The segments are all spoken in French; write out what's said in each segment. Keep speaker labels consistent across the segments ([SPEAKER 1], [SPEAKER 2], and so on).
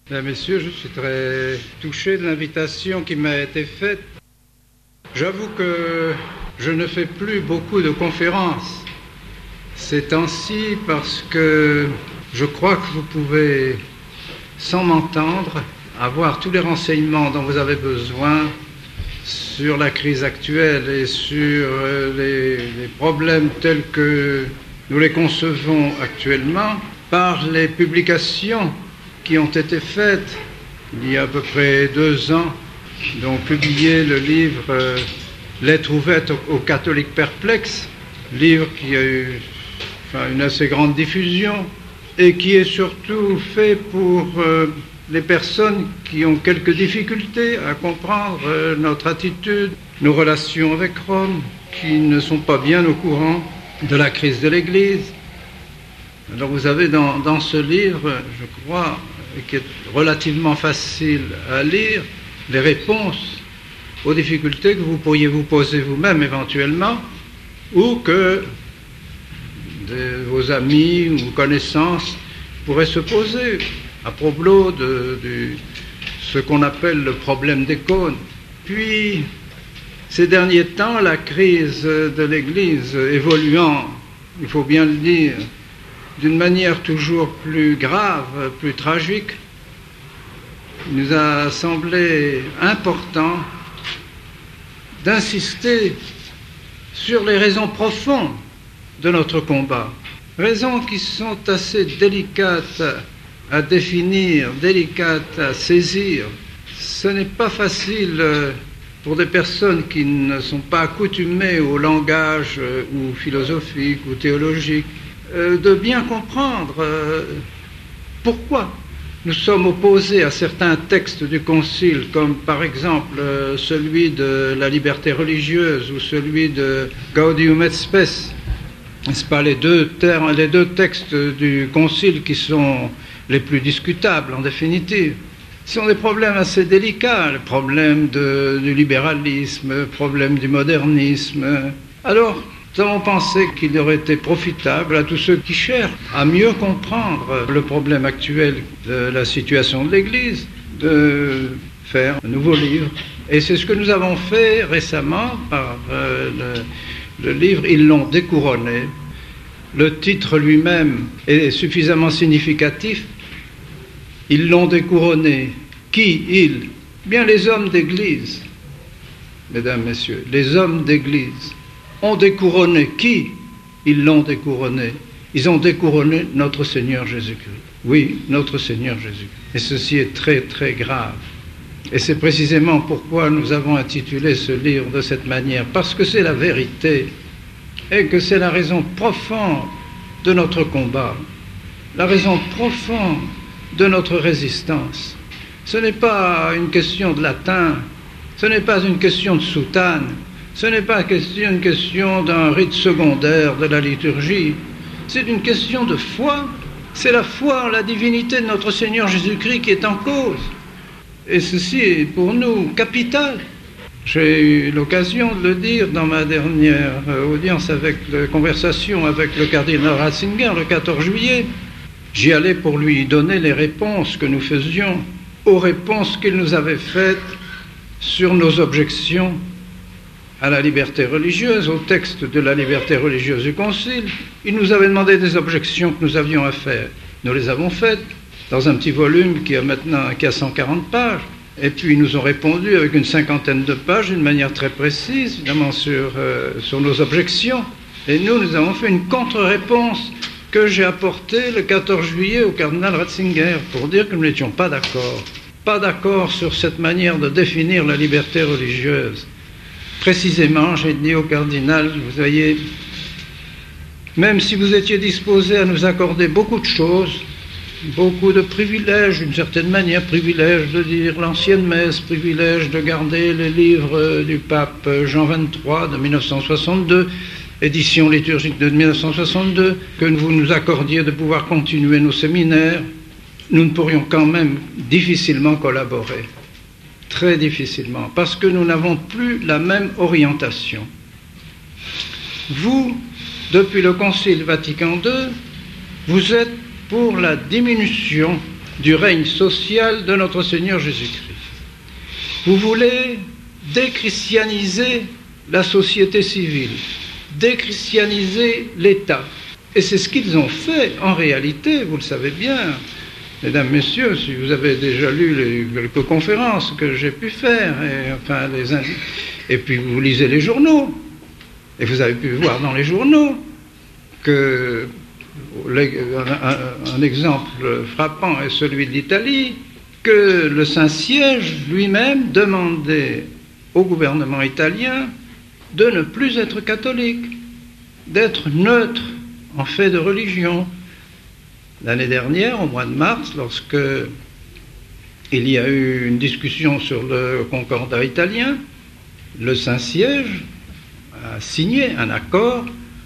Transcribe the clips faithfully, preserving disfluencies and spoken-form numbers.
[SPEAKER 1] Bien, messieurs, je suis très touché de l'invitation qui m'a été faite. J'avoue que je ne fais plus beaucoup de conférences ces temps-ci parce que je crois que vous pouvez, sans m'entendre, avoir tous les renseignements dont vous avez besoin sur la crise actuelle et sur les, les problèmes tels que nous les concevons actuellement par les publications qui ont été faites il y a à peu près deux ans, dont publié le livre euh, Lettre ouverte aux, aux catholiques perplexes, livre qui a eu enfin, une assez grande diffusion et qui est surtout fait pour euh, les personnes qui ont quelques difficultés à comprendre euh, notre attitude, nos relations avec Rome, qui ne sont pas bien au courant de la crise de l'Église. Alors vous avez dans, dans ce livre, je crois, qui est relativement facile à lire, les réponses aux difficultés que vous pourriez vous poser vous-même éventuellement, ou que de vos amis ou connaissances pourraient se poser à propos de, de ce qu'on appelle le problème des cônes. Puis, ces derniers temps, la crise de l'Église évoluant, il faut bien le dire, d'une manière toujours plus grave, plus tragique, il nous a semblé important d'insister sur les raisons profondes de notre combat. Raisons qui sont assez délicates à définir, délicates à saisir. Ce n'est pas facile pour des personnes qui ne sont pas accoutumées au langage ou philosophique ou théologique de bien comprendre pourquoi nous sommes opposés à certains textes du Concile, comme par exemple celui de la liberté religieuse ou celui de Gaudium et Spes. N'est-ce pas les deux, termes, les deux textes du Concile qui sont les plus discutables en définitive? Ce sont des problèmes assez délicats, le problème de, du libéralisme, le problème du modernisme. Alors, nous avons pensé qu'il aurait été profitable à tous ceux qui cherchent à mieux comprendre le problème actuel de la situation de l'Église, de faire un nouveau livre. Et c'est ce que nous avons fait récemment par euh, le, le livre « Ils l'ont découronné ». Le titre lui-même est suffisamment significatif. Ils l'ont découronné. Qui, ils? Bien les hommes d'Église, mesdames, messieurs, les hommes d'Église ont découronné. Qui? Ils l'ont découronné. Ils ont découronné notre Seigneur Jésus-Christ. Oui, notre Seigneur Jésus. Et ceci est très, très grave. Et c'est précisément pourquoi nous avons intitulé ce livre de cette manière, parce que c'est la vérité et que c'est la raison profonde de notre combat, la raison profonde de notre résistance. Ce n'est pas une question de latin, ce n'est pas une question de soutane, ce n'est pas une question d'un rite secondaire de la liturgie, c'est une question de foi. C'est la foi en la divinité de notre Seigneur Jésus-Christ qui est en cause. Et ceci est pour nous capital. J'ai eu l'occasion de le dire dans ma dernière audience, avec la conversation avec le cardinal Ratzinger le quatorze juillet. J'y allais pour lui donner les réponses que nous faisions aux réponses qu'il nous avait faites sur nos objections à la liberté religieuse, au texte de la liberté religieuse du Concile. Il nous avait demandé des objections que nous avions à faire. Nous les avons faites dans un petit volume qui a maintenant qui a cent quarante pages. Et puis ils nous ont répondu avec une cinquantaine de pages d'une manière très précise, évidemment sur, euh, sur nos objections. Et nous, nous avons fait une contre-réponse que j'ai apportée le quatorze juillet au cardinal Ratzinger pour dire que nous n'étions pas d'accord. Pas d'accord sur cette manière de définir la liberté religieuse. Précisément, j'ai dit au cardinal, vous voyez, même si vous étiez disposé à nous accorder beaucoup de choses, beaucoup de privilèges, d'une certaine manière, privilège de dire l'ancienne messe, privilège de garder les livres du pape Jean vingt-trois de mille neuf cent soixante-deux, édition liturgique de mille neuf cent soixante-deux, que vous nous accordiez de pouvoir continuer nos séminaires, nous ne pourrions quand même difficilement collaborer. Très difficilement, parce que nous n'avons plus la même orientation. Vous, depuis le Concile Vatican deux, vous êtes pour la diminution du règne social de notre Seigneur Jésus-Christ. Vous voulez déchristianiser la société civile, déchristianiser l'État. Et c'est ce qu'ils ont fait en réalité, vous le savez bien. Mesdames, Messieurs, si vous avez déjà lu les quelques conférences que j'ai pu faire, et, enfin, les indi- et puis vous lisez les journaux, et vous avez pu voir dans les journaux que les, un, un exemple frappant est celui de l'Italie, que le Saint-Siège lui-même demandait au gouvernement italien de ne plus être catholique, d'être neutre en fait de religion. L'année dernière, au mois de mars, lorsque il y a eu une discussion sur le concordat italien, le Saint-Siège a signé un accord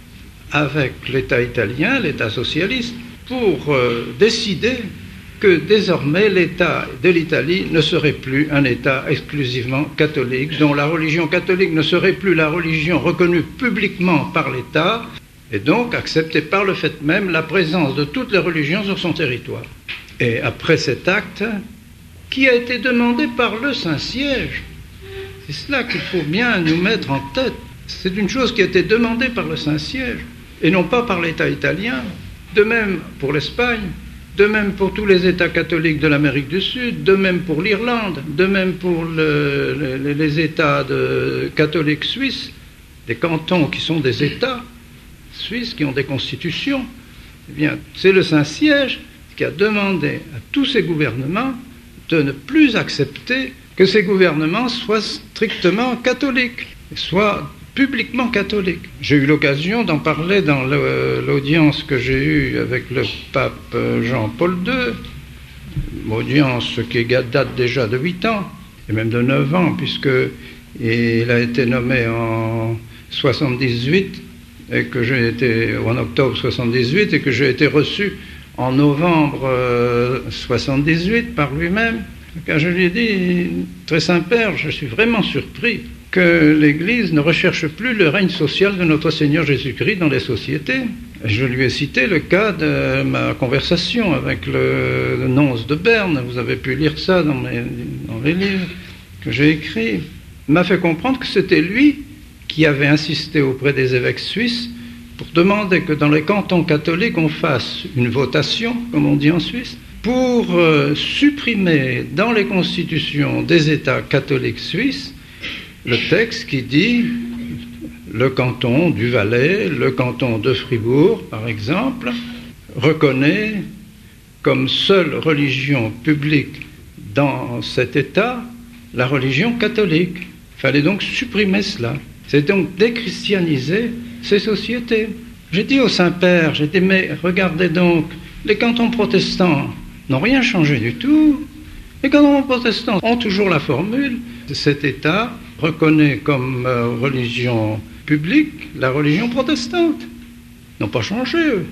[SPEAKER 1] avec l'État italien, l'État socialiste, pour euh, décider que désormais l'État de l'Italie ne serait plus un État exclusivement catholique, dont la religion catholique ne serait plus la religion reconnue publiquement par l'État, et donc accepter par le fait même la présence de toutes les religions sur son territoire. Et après cet acte, qui a été demandé par le Saint-Siège, c'est cela qu'il faut bien nous mettre en tête, c'est une chose qui a été demandée par le Saint-Siège, et non pas par l'État italien, de même pour l'Espagne, de même pour tous les États catholiques de l'Amérique du Sud, de même pour l'Irlande, de même pour le, le, les États de catholiques suisses, des cantons qui sont des États suisses qui ont des constitutions. Eh bien, c'est le Saint-Siège qui a demandé à tous ces gouvernements de ne plus accepter que ces gouvernements soient strictement catholiques, soient publiquement catholiques. J'ai eu l'occasion d'en parler dans le, l'audience que j'ai eue avec le pape Jean-Paul deux, audience qui date déjà de huit ans, et même de neuf ans, puisqu'il a été nommé en soixante-dix-huit, et que j'ai été en octobre soixante-dix-huit, et que j'ai été reçu en novembre euh, soixante-dix-huit par lui-même. Quand je lui ai dit, très Saint-Père, je suis vraiment surpris que l'Église ne recherche plus le règne social de notre Seigneur Jésus-Christ dans les sociétés. Je lui ai cité le cas de ma conversation avec le, le nonce de Berne. Vous avez pu lire ça dans, mes, dans les livres que j'ai écrits. Il m'a fait comprendre que c'était lui qui avait insisté auprès des évêques suisses pour demander que dans les cantons catholiques, on fasse une votation, comme on dit en Suisse, pour euh, supprimer dans les constitutions des États catholiques suisses le texte qui dit le canton du Valais, le canton de Fribourg, par exemple, reconnaît comme seule religion publique dans cet État la religion catholique. Il fallait donc supprimer cela. C'est donc déchristianiser ces sociétés. J'ai dit au Saint-Père, j'ai dit, mais regardez donc, les cantons protestants n'ont rien changé du tout. Les cantons protestants ont toujours la formule. Cet État reconnaît comme euh, religion publique la religion protestante. Ils n'ont pas changé, eux.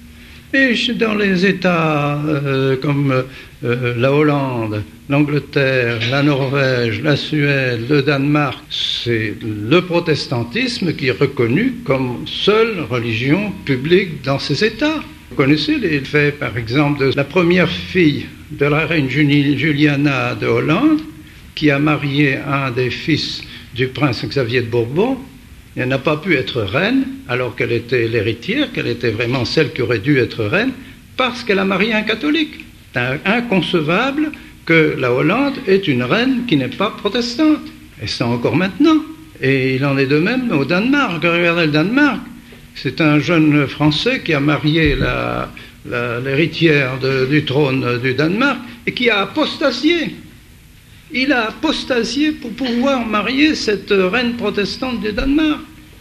[SPEAKER 1] Et dans les États euh, comme euh, la Hollande, l'Angleterre, la Norvège, la Suède, le Danemark, c'est le protestantisme qui est reconnu comme seule religion publique dans ces États. Vous connaissez les faits, par exemple, de la première fille de la reine Juliana de Hollande, qui a marié un des fils du prince Xavier de Bourbon. Elle n'a pas pu être reine, alors qu'elle était l'héritière, qu'elle était vraiment celle qui aurait dû être reine, parce qu'elle a marié un catholique. C'est inconcevable que la Hollande ait une reine qui n'est pas protestante. Et c'est encore maintenant. Et il en est de même au Danemark. Regardez le Danemark. C'est un jeune Français qui a marié la, la, l'héritière de, du trône du Danemark et qui a apostasié. Il a apostasié pour pouvoir marier cette reine protestante du Danemark.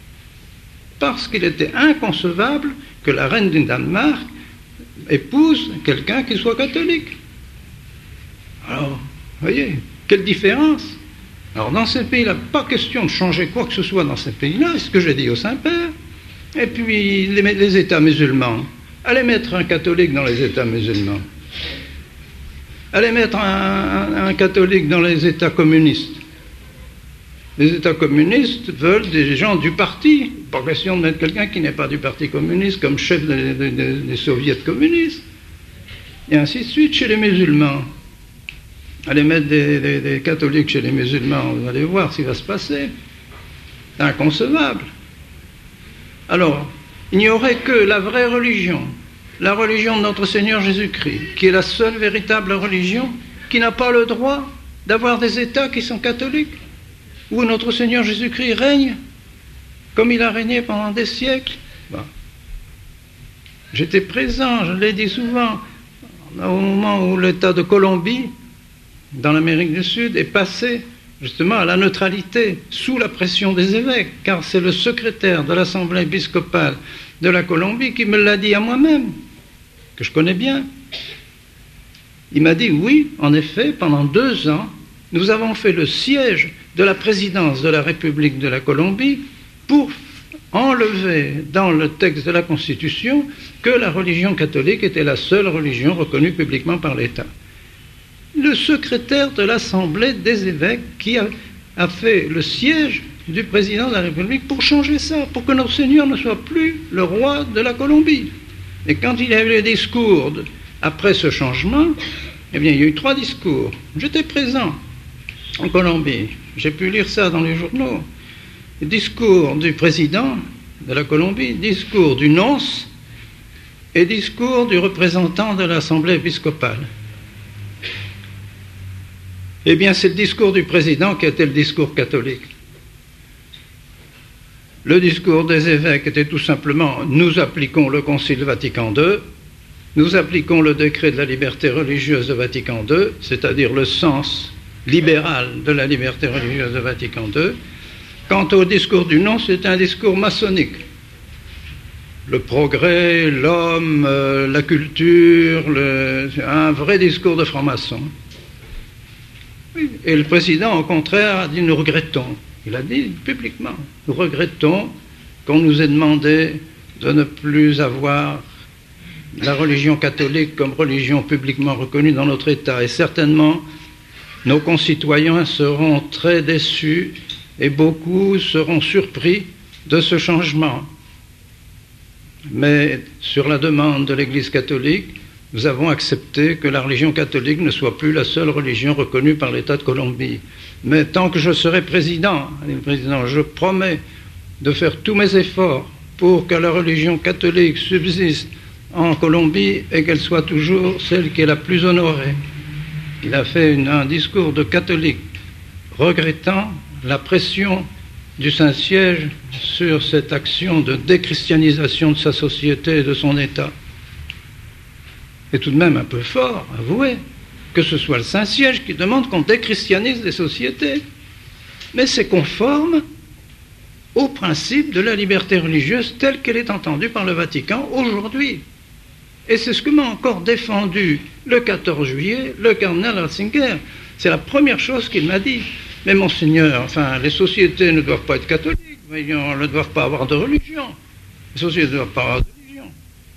[SPEAKER 1] Parce qu'il était inconcevable que la reine du Danemark épouse quelqu'un qui soit catholique. Alors, vous voyez, quelle différence. Alors, dans ces pays-là, pas question de changer quoi que ce soit dans ces pays-là, c'est ce que j'ai dit au Saint-Père. Et puis, les, les États musulmans, allez mettre un catholique dans les États musulmans. Allez mettre un, un, un catholique dans les États communistes. Les États communistes veulent des gens du parti. Pas question de mettre quelqu'un qui n'est pas du parti communiste comme chef des, des, des soviets communistes. Et ainsi de suite chez les musulmans. Allez mettre des, des, des catholiques chez les musulmans, vous allez voir ce qui va se passer. C'est inconcevable. Alors, il n'y aurait que la vraie religion, la religion de notre Seigneur Jésus-Christ, qui est la seule véritable religion, qui n'a pas le droit d'avoir des États qui sont catholiques, où notre Seigneur Jésus-Christ règne, comme il a régné pendant des siècles. Bon. J'étais présent, je l'ai dit souvent, au moment où l'État de Colombie, dans l'Amérique du Sud, est passé justement à la neutralité, sous la pression des évêques, car c'est le secrétaire de l'Assemblée épiscopale de la Colombie qui me l'a dit à moi-même, que je connais bien. Il m'a dit, oui, en effet, pendant deux ans, nous avons fait le siège de la présidence de la République de la Colombie pour enlever dans le texte de la Constitution que la religion catholique était la seule religion reconnue publiquement par l'État. Le secrétaire de l'Assemblée des évêques qui a, a fait le siège du président de la République pour changer ça, pour que notre Seigneur ne soit plus le roi de la Colombie. Et quand il y a eu les discours de, après ce changement, eh bien, il y a eu trois discours. J'étais présent en Colombie, j'ai pu lire ça dans les journaux. Discours du président de la Colombie, discours du nonce et discours du représentant de l'Assemblée épiscopale. Eh bien, c'est le discours du président qui était le discours catholique. Le discours des évêques était tout simplement « Nous appliquons le Concile Vatican deux, nous appliquons le décret de la liberté religieuse de Vatican deux, c'est-à-dire le sens libéral de la liberté religieuse de Vatican deux. Quant au discours du non, c'est un discours maçonnique. Le progrès, l'homme, euh, la culture, le, un vrai discours de franc-maçon. Et le président, au contraire, a dit « Nous regrettons ». Il a dit publiquement « Nous regrettons qu'on nous ait demandé de ne plus avoir la religion catholique comme religion publiquement reconnue dans notre État. Et certainement, nos concitoyens seront très déçus et beaucoup seront surpris de ce changement. Mais sur la demande de l'Église catholique, nous avons accepté que la religion catholique ne soit plus la seule religion reconnue par l'État de Colombie. Mais tant que je serai président, le président, je promets de faire tous mes efforts pour que la religion catholique subsiste en Colombie et qu'elle soit toujours celle qui est la plus honorée. Il a fait une, un discours de catholique regrettant la pression du Saint-Siège sur cette action de déchristianisation de sa société et de son État. C'est tout de même un peu fort, avouez, que ce soit le Saint-Siège qui demande qu'on déchristianise les sociétés. Mais c'est conforme au principe de la liberté religieuse telle qu'elle est entendue par le Vatican aujourd'hui. Et c'est ce que m'a encore défendu le quatorze juillet le cardinal Ratzinger. C'est la première chose qu'il m'a dit. Mais monseigneur, enfin, les sociétés ne doivent pas être catholiques, mais ils ne doivent pas avoir de religion. Les sociétés ne doivent pas avoir de religion.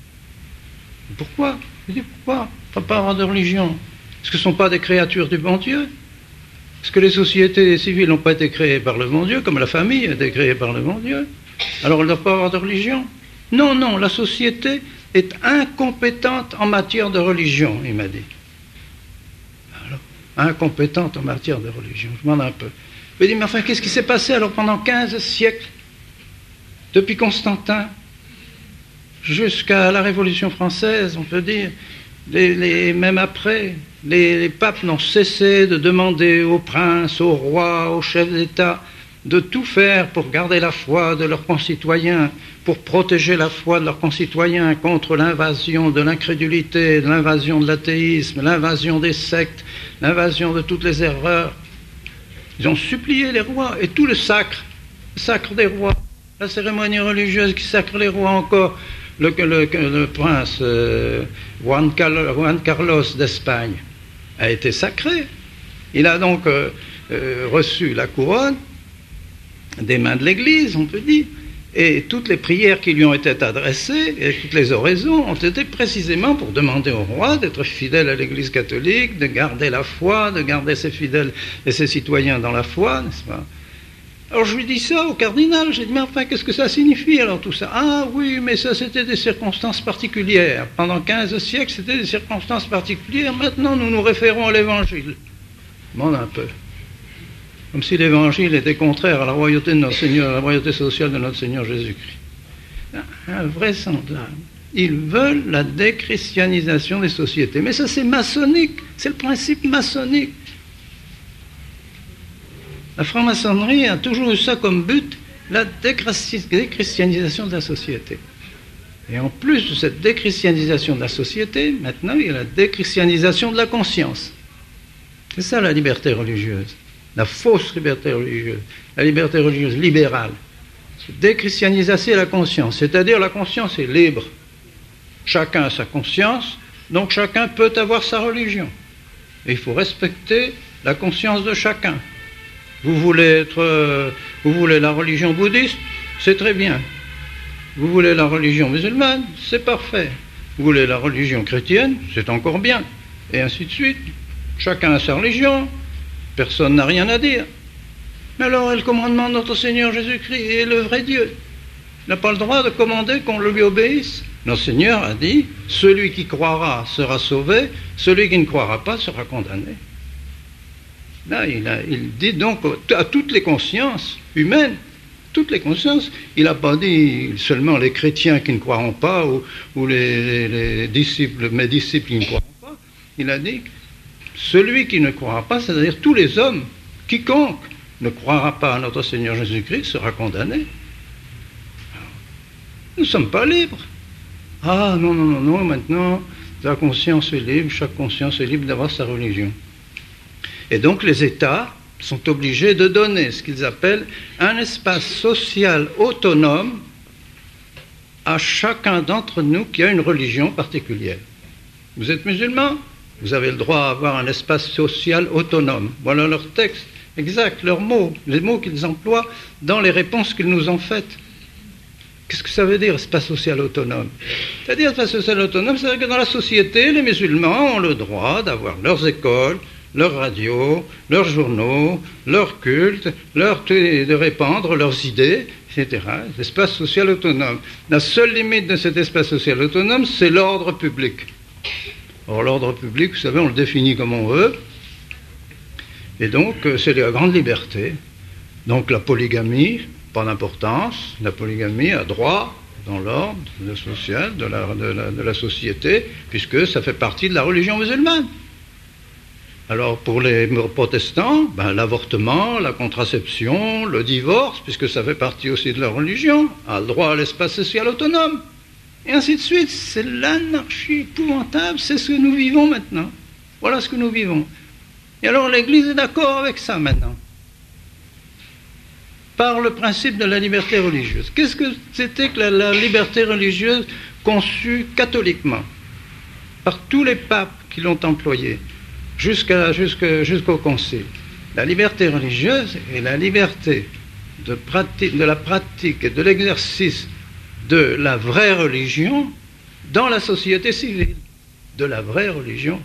[SPEAKER 1] Pourquoi? Je dis pourquoi? Ne pas avoir de religion? Est-ce que ce ne sont pas des créatures du bon Dieu? Est-ce que les sociétés civiles n'ont pas été créées par le bon Dieu, comme la famille a été créée par le bon Dieu? Alors elles ne doivent pas avoir de religion? Non, non, la société est incompétente en matière de religion, il m'a dit. Alors, incompétente en matière de religion, je m'en demande un peu. Je me dis, mais enfin, qu'est-ce qui s'est passé alors pendant quinze siècles, depuis Constantin jusqu'à la Révolution française, on peut dire, les, les, même après, les, les papes n'ont cessé de demander aux princes, aux rois, aux chefs d'État de tout faire pour garder la foi de leurs concitoyens, pour protéger la foi de leurs concitoyens contre l'invasion de l'incrédulité, de l'invasion de l'athéisme, l'invasion des sectes, l'invasion de toutes les erreurs. Ils ont supplié les rois, et tout le sacre, le sacre des rois, la cérémonie religieuse qui sacre les rois encore, le, le, le prince euh, Juan, Carlos, Juan Carlos d'Espagne a été sacré. Il a donc euh, euh, reçu la couronne des mains de l'Église, on peut dire, et toutes les prières qui lui ont été adressées, et toutes les oraisons ont été précisément pour demander au roi d'être fidèle à l'Église catholique, de garder la foi, de garder ses fidèles et ses citoyens dans la foi, n'est-ce pas? Alors je lui dis ça au cardinal, j'ai dit, mais enfin, qu'est-ce que ça signifie alors tout ça? Ah oui, mais ça c'était des circonstances particulières. Pendant quinze siècles, c'était des circonstances particulières. Maintenant, nous nous référons à l'Évangile. Demande un peu. Comme si l'Évangile était contraire à la royauté de notre Seigneur, à la royauté sociale de notre Seigneur Jésus-Christ. Invraisemblable. Ils veulent la déchristianisation des sociétés. Mais ça, c'est maçonnique. C'est le principe maçonnique. La franc-maçonnerie a toujours eu ça comme but, la déchristianisation de la société. Et en plus de cette déchristianisation de la société, maintenant, il y a la déchristianisation de la conscience. C'est ça la liberté religieuse, la fausse liberté religieuse, la liberté religieuse libérale. C'est déchristianiser la conscience, c'est-à-dire la conscience est libre. Chacun a sa conscience, donc chacun peut avoir sa religion. Et il faut respecter la conscience de chacun. Vous voulez être, euh, vous voulez la religion bouddhiste, c'est très bien. Vous voulez la religion musulmane, c'est parfait. Vous voulez la religion chrétienne, c'est encore bien. Et ainsi de suite. Chacun a sa religion, personne n'a rien à dire. Mais alors, le commandement de notre Seigneur Jésus-Christ est le vrai Dieu. Il n'a pas le droit de commander qu'on lui obéisse. Notre Seigneur a dit, celui qui croira sera sauvé, celui qui ne croira pas sera condamné. Là, il, a, il dit donc à toutes les consciences humaines, toutes les consciences, il n'a pas dit seulement les chrétiens qui ne croiront pas ou, ou les, les, les disciples, mes disciples qui ne croiront pas, il a dit celui qui ne croira pas, c'est-à-dire tous les hommes, quiconque ne croira pas à notre Seigneur Jésus-Christ sera condamné. Alors, nous ne sommes pas libres. Ah non, non, non, non, maintenant, la conscience est libre, chaque conscience est libre d'avoir sa religion. Et donc les États sont obligés de donner ce qu'ils appellent un espace social autonome à chacun d'entre nous qui a une religion particulière. Vous êtes musulman, vous avez le droit à avoir un espace social autonome. Voilà leur texte exact, leurs mots, les mots qu'ils emploient dans les réponses qu'ils nous ont faites. Qu'est-ce que ça veut dire, espace social autonome? C'est-à-dire, espace social autonome, c'est-à-dire que dans la société, les musulmans ont le droit d'avoir leurs écoles, leurs radios, leurs journaux, leurs cultes, leur, de répandre leurs idées, et cetera. L'espace social autonome. La seule limite de cet espace social autonome, c'est l'ordre public. Or, l'ordre public, vous savez, on le définit comme on veut. Et donc, c'est la grande liberté. Donc, la polygamie, pas d'importance. La polygamie a droit dans l'ordre social de la, de, la, de la société, puisque ça fait partie de la religion musulmane. Alors pour les protestants, ben, l'avortement, la contraception, le divorce, puisque ça fait partie aussi de leur religion, a le droit à l'espace social autonome. Et ainsi de suite, c'est l'anarchie épouvantable, c'est ce que nous vivons maintenant. Voilà ce que nous vivons. Et alors l'Église est d'accord avec ça maintenant. Par le principe de la liberté religieuse. Qu'est-ce que c'était que la, la liberté religieuse conçue catholiquement? Par tous les papes qui l'ont employée. Jusqu'à, jusqu'à, jusqu'au concile. La liberté religieuse est la liberté de, pratique, de la pratique et de l'exercice de la vraie religion dans la société civile. De la vraie religion.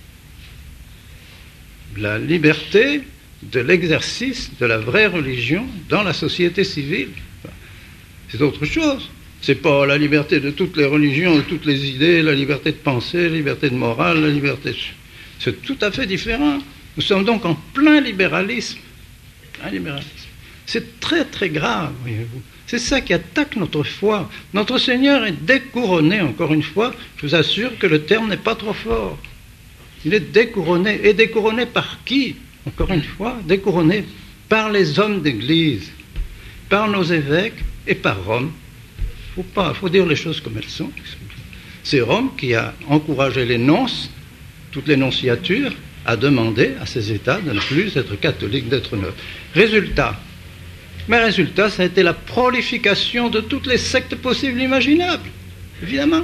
[SPEAKER 1] La liberté de l'exercice de la vraie religion dans la société civile. C'est autre chose. C'est pas la liberté de toutes les religions, de toutes les idées, la liberté de penser, la liberté de morale, la liberté de... C'est tout à fait différent. Nous sommes donc en plein libéralisme. Plein libéralisme. C'est très très grave, voyez-vous. C'est ça qui attaque notre foi. Notre Seigneur est découronné, encore une fois. Je vous assure que le terme n'est pas trop fort. Il est découronné. Et découronné par qui? Encore une fois, découronné par les hommes d'Église, par nos évêques et par Rome. Il faut pas, faut dire les choses comme elles sont. C'est Rome qui a encouragé les nonces, toutes les nonciatures, à demander à ces États de ne plus être catholiques, d'être neutres. Résultat. Mais résultat, ça a été la prolification de toutes les sectes possibles et imaginables, évidemment.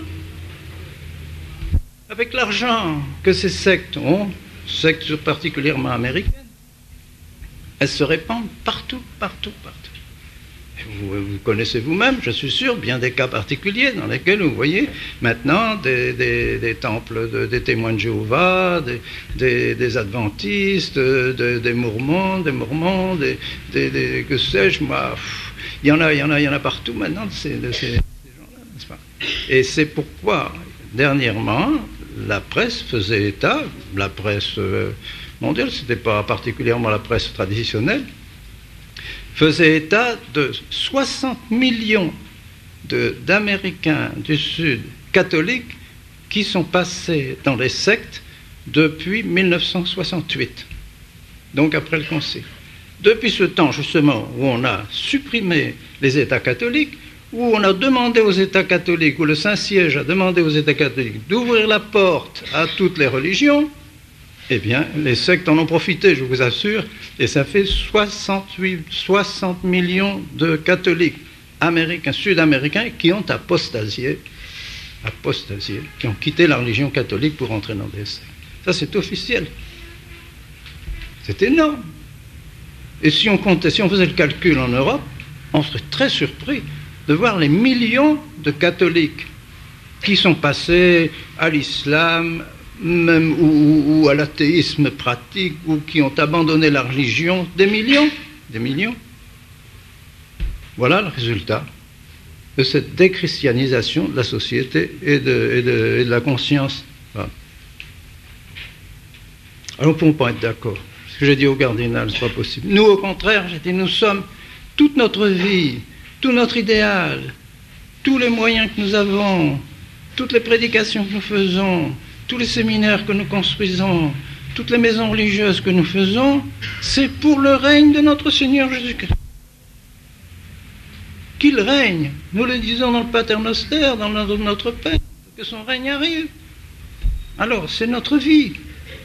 [SPEAKER 1] Avec l'argent que ces sectes ont, sectes particulièrement américaines, elles se répandent partout, partout, partout. Vous, vous connaissez vous-même, je suis sûr, bien des cas particuliers dans lesquels vous voyez maintenant des, des, des temples, de, des témoins de Jéhovah, des, des, des adventistes, des, des mormons, des mormons, des, des, des que sais-je, moi, pff, il y en a, il y en a, il y en a partout maintenant de ces, de ces, de ces gens-là, n'est-ce pas? Et c'est pourquoi, dernièrement, la presse faisait état, la presse mondiale, c'était pas particulièrement la presse traditionnelle, faisait état de soixante millions de, d'Américains du Sud catholiques qui sont passés dans les sectes depuis mille neuf cent soixante-huit, donc après le Concile. Depuis ce temps, justement, où on a supprimé les États catholiques, où on a demandé aux États catholiques, où le Saint-Siège a demandé aux États catholiques d'ouvrir la porte à toutes les religions, eh bien, les sectes en ont profité, je vous assure, et ça fait soixante-huit, soixante millions de catholiques américains, sud-américains, qui ont apostasié, apostasié, qui ont quitté la religion catholique pour entrer dans des sectes. Ça, c'est officiel. C'est énorme. Et si on comptait, si on faisait le calcul en Europe, on serait très surpris de voir les millions de catholiques qui sont passés à l'islam, même ou, ou à l'athéisme pratique, ou qui ont abandonné la religion, des millions, des millions. Voilà le résultat de cette déchristianisation de la société et de, et de, et de la conscience. Voilà. Alors, on ne peut pas être d'accord. Ce que j'ai dit au cardinal, ce n'est pas possible. Nous, au contraire, j'ai dit, nous sommes toute notre vie, tout notre idéal, tous les moyens que nous avons, toutes les prédications que nous faisons, tous les séminaires que nous construisons, toutes les maisons religieuses que nous faisons, c'est pour le règne de notre Seigneur Jésus-Christ. Qu'il règne, nous le disons dans le Paternoster, dans notre Père, que son règne arrive. Alors, c'est notre vie.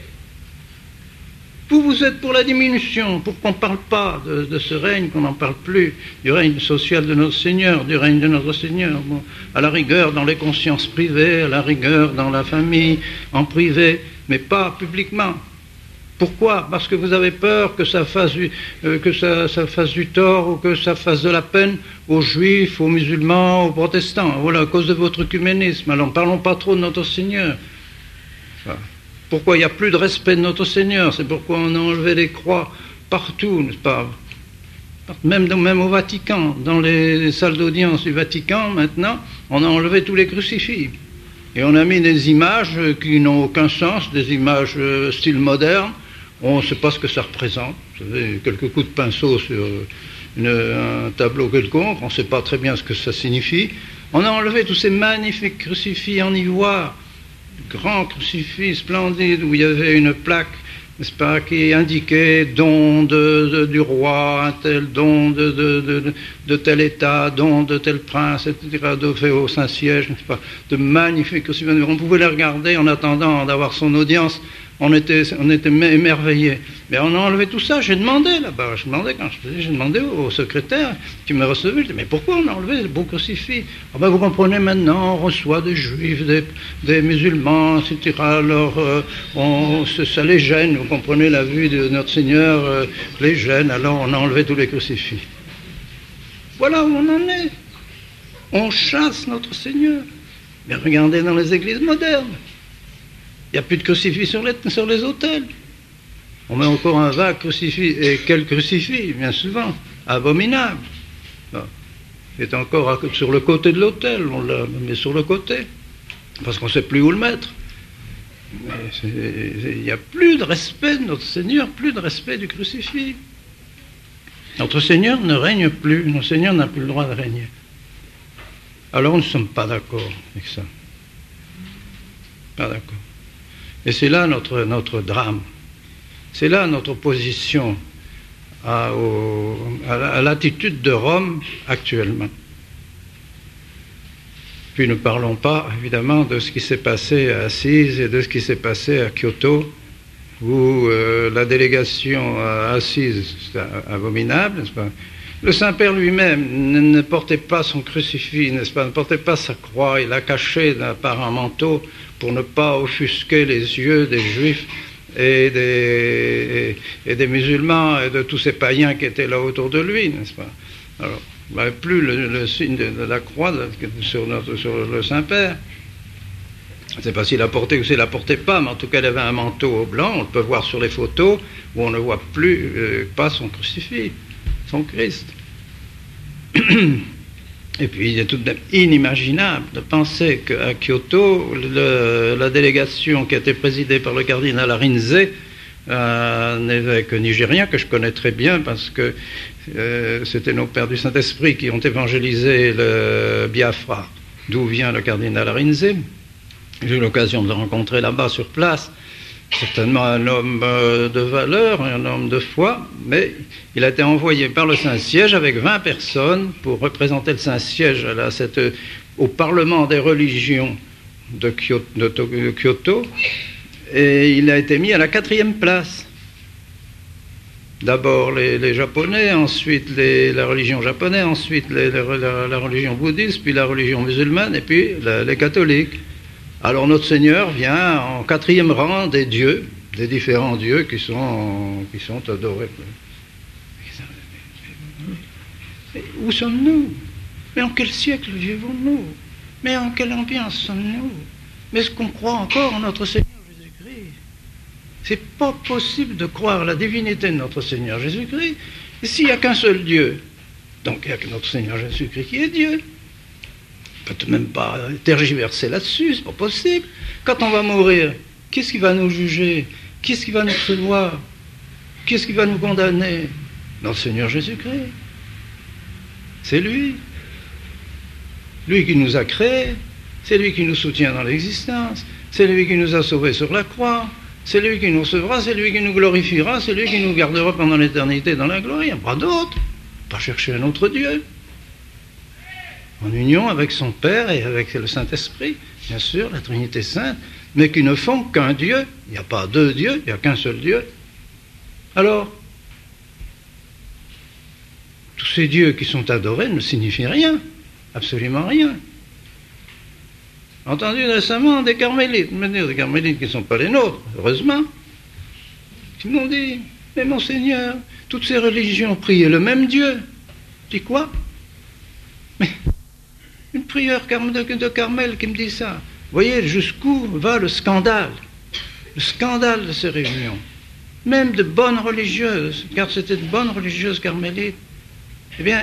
[SPEAKER 1] Vous, vous êtes pour la diminution, pour qu'on ne parle pas de, de ce règne, qu'on n'en parle plus, du règne social de notre Seigneur, du règne de notre Seigneur. Bon, à la rigueur dans les consciences privées, à la rigueur dans la famille, en privé, mais pas publiquement. Pourquoi? Parce que vous avez peur que ça fasse du, euh, que ça, ça fasse du tort ou que ça fasse de la peine aux juifs, aux musulmans, aux protestants. Voilà, à cause de votre œcuménisme. Alors ne parlons pas trop de notre Seigneur. Voilà. Pourquoi il n'y a plus de respect de notre Seigneur? C'est pourquoi on a enlevé les croix partout, n'est-ce pas? Même, même au Vatican, dans les salles d'audience du Vatican, maintenant, on a enlevé tous les crucifix. Et on a mis des images qui n'ont aucun sens, des images euh, style moderne. On ne sait pas ce que ça représente. Vous savez, quelques coups de pinceau sur une, un tableau quelconque, on ne sait pas très bien ce que ça signifie. On a enlevé tous ces magnifiques crucifix en ivoire, grand crucifix splendide où il y avait une plaque, n'est-ce pas, qui indiquait don de, de, du roi, un tel don de, de, de, de tel état, don de tel prince, et cetera, de au Saint-Siège, n'est-ce pas, de magnifiques crucifix. On pouvait les regarder en attendant d'avoir son audience. On était, on était émerveillés. Mais on a enlevé tout ça. J'ai demandé là-bas, je demandais quand je faisais, j'ai demandé au secrétaire qui me recevait, je dis, mais pourquoi on a enlevé le beau crucifix? Ah ben vous comprenez maintenant, on reçoit des juifs, des, des musulmans, et cetera. Alors euh, on, ça les gêne, vous comprenez, la vue de notre Seigneur euh, les gêne, alors on a enlevé tous les crucifix. Voilà où on en est. On chasse notre Seigneur. Mais regardez dans les églises modernes. Il n'y a plus de crucifix sur les, sur les autels. On met encore un vague crucifix, et quel crucifix, bien souvent, abominable. Il est encore sur le côté de l'autel, on l'a mis sur le côté, parce qu'on ne sait plus où le mettre. Mais il n'y a plus de respect de notre Seigneur, plus de respect du crucifix. Notre Seigneur ne règne plus, notre Seigneur n'a plus le droit de régner. Alors nous ne sommes pas d'accord avec ça. Pas d'accord. Et c'est là notre, notre drame. C'est là notre opposition à, au, à l'attitude de Rome actuellement. Puis ne parlons pas, évidemment, de ce qui s'est passé à Assise et de ce qui s'est passé à Kyoto, où euh, la délégation à Assise, c'est abominable, n'est-ce pas? Le Saint-Père lui-même ne, ne portait pas son crucifix, n'est-ce pas, ne portait pas sa croix, il l'a caché par un manteau pour ne pas offusquer les yeux des Juifs et des, et, et des musulmans et de tous ces païens qui étaient là autour de lui, n'est-ce pas? Alors, Ben, plus le, le signe de, de la croix de, sur, notre, sur le Saint-Père. Je ne sais pas s'il la portait ou s'il ne la portait pas, mais en tout cas, il avait un manteau blanc, on le peut voir sur les photos, où on ne voit plus, euh, pas son crucifix, son Christ. Et puis, il est tout de même inimaginable de penser qu'à Kyoto, le, la délégation qui a été présidée par le cardinal Arinze, un évêque nigérien que je connais très bien parce que euh, c'était nos pères du Saint-Esprit qui ont évangélisé le Biafra, d'où vient le cardinal Arinze. J'ai eu l'occasion de le rencontrer là-bas sur place. Certainement un homme de valeur, un homme de foi, mais il a été envoyé par le Saint-Siège avec vingt personnes pour représenter le Saint-Siège à cette, au Parlement des religions de Kyoto, de Kyoto, et il a été mis à la quatrième place. D'abord les, les Japonais, ensuite les, la religion japonaise, ensuite les, les, la, la religion bouddhiste, puis la religion musulmane, et puis la, les catholiques. Alors notre Seigneur vient en quatrième rang des dieux, des différents dieux qui sont, qui sont adorés. Mais où sommes-nous? Mais en quel siècle vivons-nous? Mais en quelle ambiance sommes-nous? Mais est-ce qu'on croit encore en notre Seigneur Jésus-Christ? C'est pas possible de croire la divinité de notre Seigneur Jésus-Christ s'il n'y a qu'un seul Dieu. Donc il n'y a que notre Seigneur Jésus-Christ qui est Dieu. On ne peut même pas tergiverser là-dessus, c'est pas possible. Quand on va mourir, qu'est-ce qui va nous juger? Qu'est-ce qui va nous prévoir? Qu'est-ce qui va nous condamner? Notre Seigneur Jésus-Christ. C'est lui. Lui qui nous a créés, c'est lui qui nous soutient dans l'existence, c'est lui qui nous a sauvés sur la croix, c'est lui qui nous recevra, c'est lui qui nous glorifiera, c'est lui qui nous gardera pendant l'éternité dans la gloire. Il n'y a pas d'autre. Pas chercher un autre Dieu. En union avec son Père et avec le Saint-Esprit, bien sûr, la Trinité Sainte, mais qui ne font qu'un Dieu. Il n'y a pas deux dieux, il n'y a qu'un seul Dieu. Alors, tous ces dieux qui sont adorés ne signifient rien, absolument rien. Entendu récemment des carmélites, des carmélites qui ne sont pas les nôtres, heureusement, qui m'ont dit, mais Monseigneur, toutes ces religions priaient le même Dieu. Je dis quoi? Mais une prière de Carmel qui me dit ça. Vous voyez jusqu'où va le scandale, le scandale de ces réunions. Même de bonnes religieuses, car c'était de bonnes religieuses carmélites, eh bien,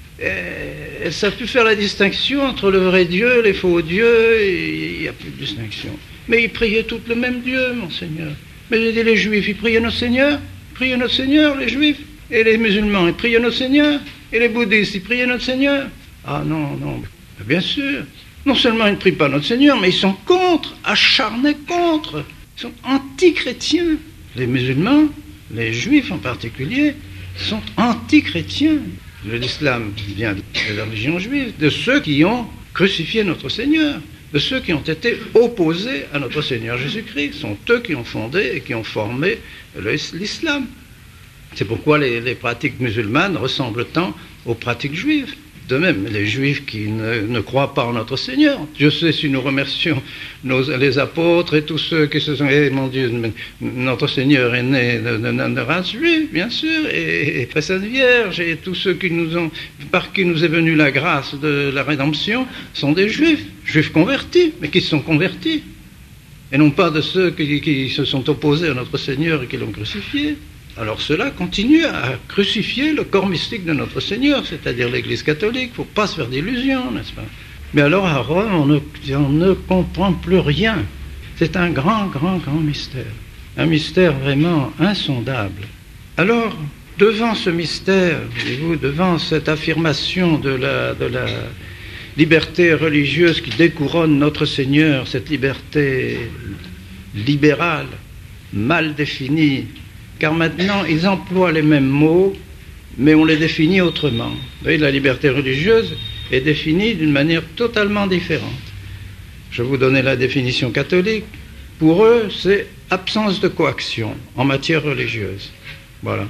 [SPEAKER 1] elles savent plus faire la distinction entre le vrai Dieu, les faux dieux, il n'y a plus de distinction. Mais ils priaient tous le même Dieu, Monseigneur. Mais j'ai dit, les Juifs, ils priaient notre Seigneur, ils priaient notre Seigneur, les Juifs, et les musulmans, ils priaient notre Seigneur, et les bouddhistes, ils priaient notre Seigneur. Ah non, non, bien sûr. Non seulement ils ne prient pas notre Seigneur, mais ils sont contre, acharnés contre. Ils sont anti-chrétiens. Les musulmans, les juifs en particulier, sont anti-chrétiens. L'islam vient de la religion juive, de ceux qui ont crucifié notre Seigneur, de ceux qui ont été opposés à notre Seigneur Jésus-Christ. Ce sont eux qui ont fondé et qui ont formé l'islam. C'est pourquoi les, les pratiques musulmanes ressemblent tant aux pratiques juives. De même, les Juifs qui ne, ne croient pas en notre Seigneur. Dieu sait si nous remercions nos, les apôtres et tous ceux qui se sont... Eh, mon Dieu, notre Seigneur est né de, de, de, de race juive, bien sûr, et, et la Sainte Vierge, et tous ceux qui nous ont, par qui nous est venue la grâce de la rédemption, sont des Juifs, Juifs convertis, mais qui se sont convertis. Et non pas de ceux qui, qui se sont opposés à notre Seigneur et qui l'ont crucifié. Alors cela continue à crucifier le corps mystique de notre Seigneur, c'est-à-dire l'Église catholique. Il ne faut pas se faire d'illusions, n'est-ce pas? Mais alors à Rome, on ne, on ne comprend plus rien. C'est un grand, grand, grand mystère. Un mystère vraiment insondable. Alors, devant ce mystère, voyez-vous, devant cette affirmation de la, de la liberté religieuse qui découronne notre Seigneur, cette liberté libérale, mal définie, car maintenant, ils emploient les mêmes mots, mais on les définit autrement. Vous voyez, la liberté religieuse est définie d'une manière totalement différente. Je vais vous donner la définition catholique. Pour eux, c'est absence de coaction en matière religieuse. Voilà.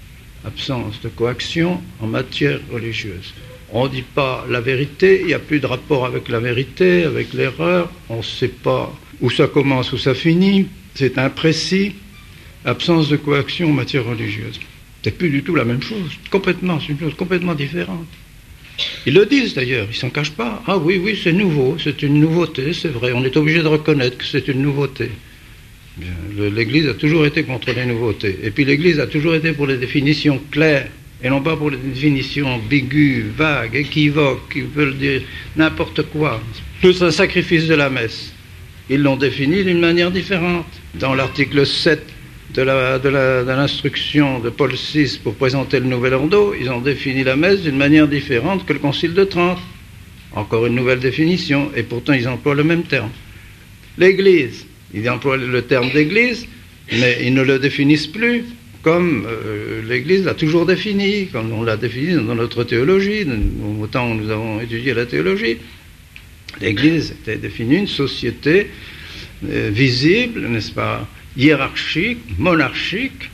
[SPEAKER 1] Absence de coaction en matière religieuse. On ne dit pas la vérité, il n'y a plus de rapport avec la vérité, avec l'erreur, on ne sait pas où ça commence, où ça finit, c'est imprécis. Absence de coaction en matière religieuse. C'est plus du tout la même chose, complètement, c'est une chose complètement différente. Ils le disent d'ailleurs, ils ne s'en cachent pas. Ah oui, oui, c'est nouveau, c'est une nouveauté, c'est vrai, on est obligé de reconnaître que c'est une nouveauté. Bien, l'Église a toujours été contre les nouveautés. Et puis l'Église a toujours été pour les définitions claires, et non pas pour les définitions ambiguës, vagues, équivoques, qui veulent dire n'importe quoi. Plus un sacrifice de la messe. Ils l'ont défini d'une manière différente. Dans l'article sept de, la, de, la, de l'instruction de Paul six pour présenter le nouvel ordo, ils ont défini la messe d'une manière différente que le Concile de Trente. Encore une nouvelle définition, et pourtant ils emploient le même terme. L'Église, ils emploient le terme d'Église, mais ils ne le définissent plus comme euh, l'Église l'a toujours défini, comme on l'a défini dans notre théologie, au temps où nous avons étudié la théologie. L'Église était définie une société euh, visible, n'est-ce pas, hiérarchique, monarchique,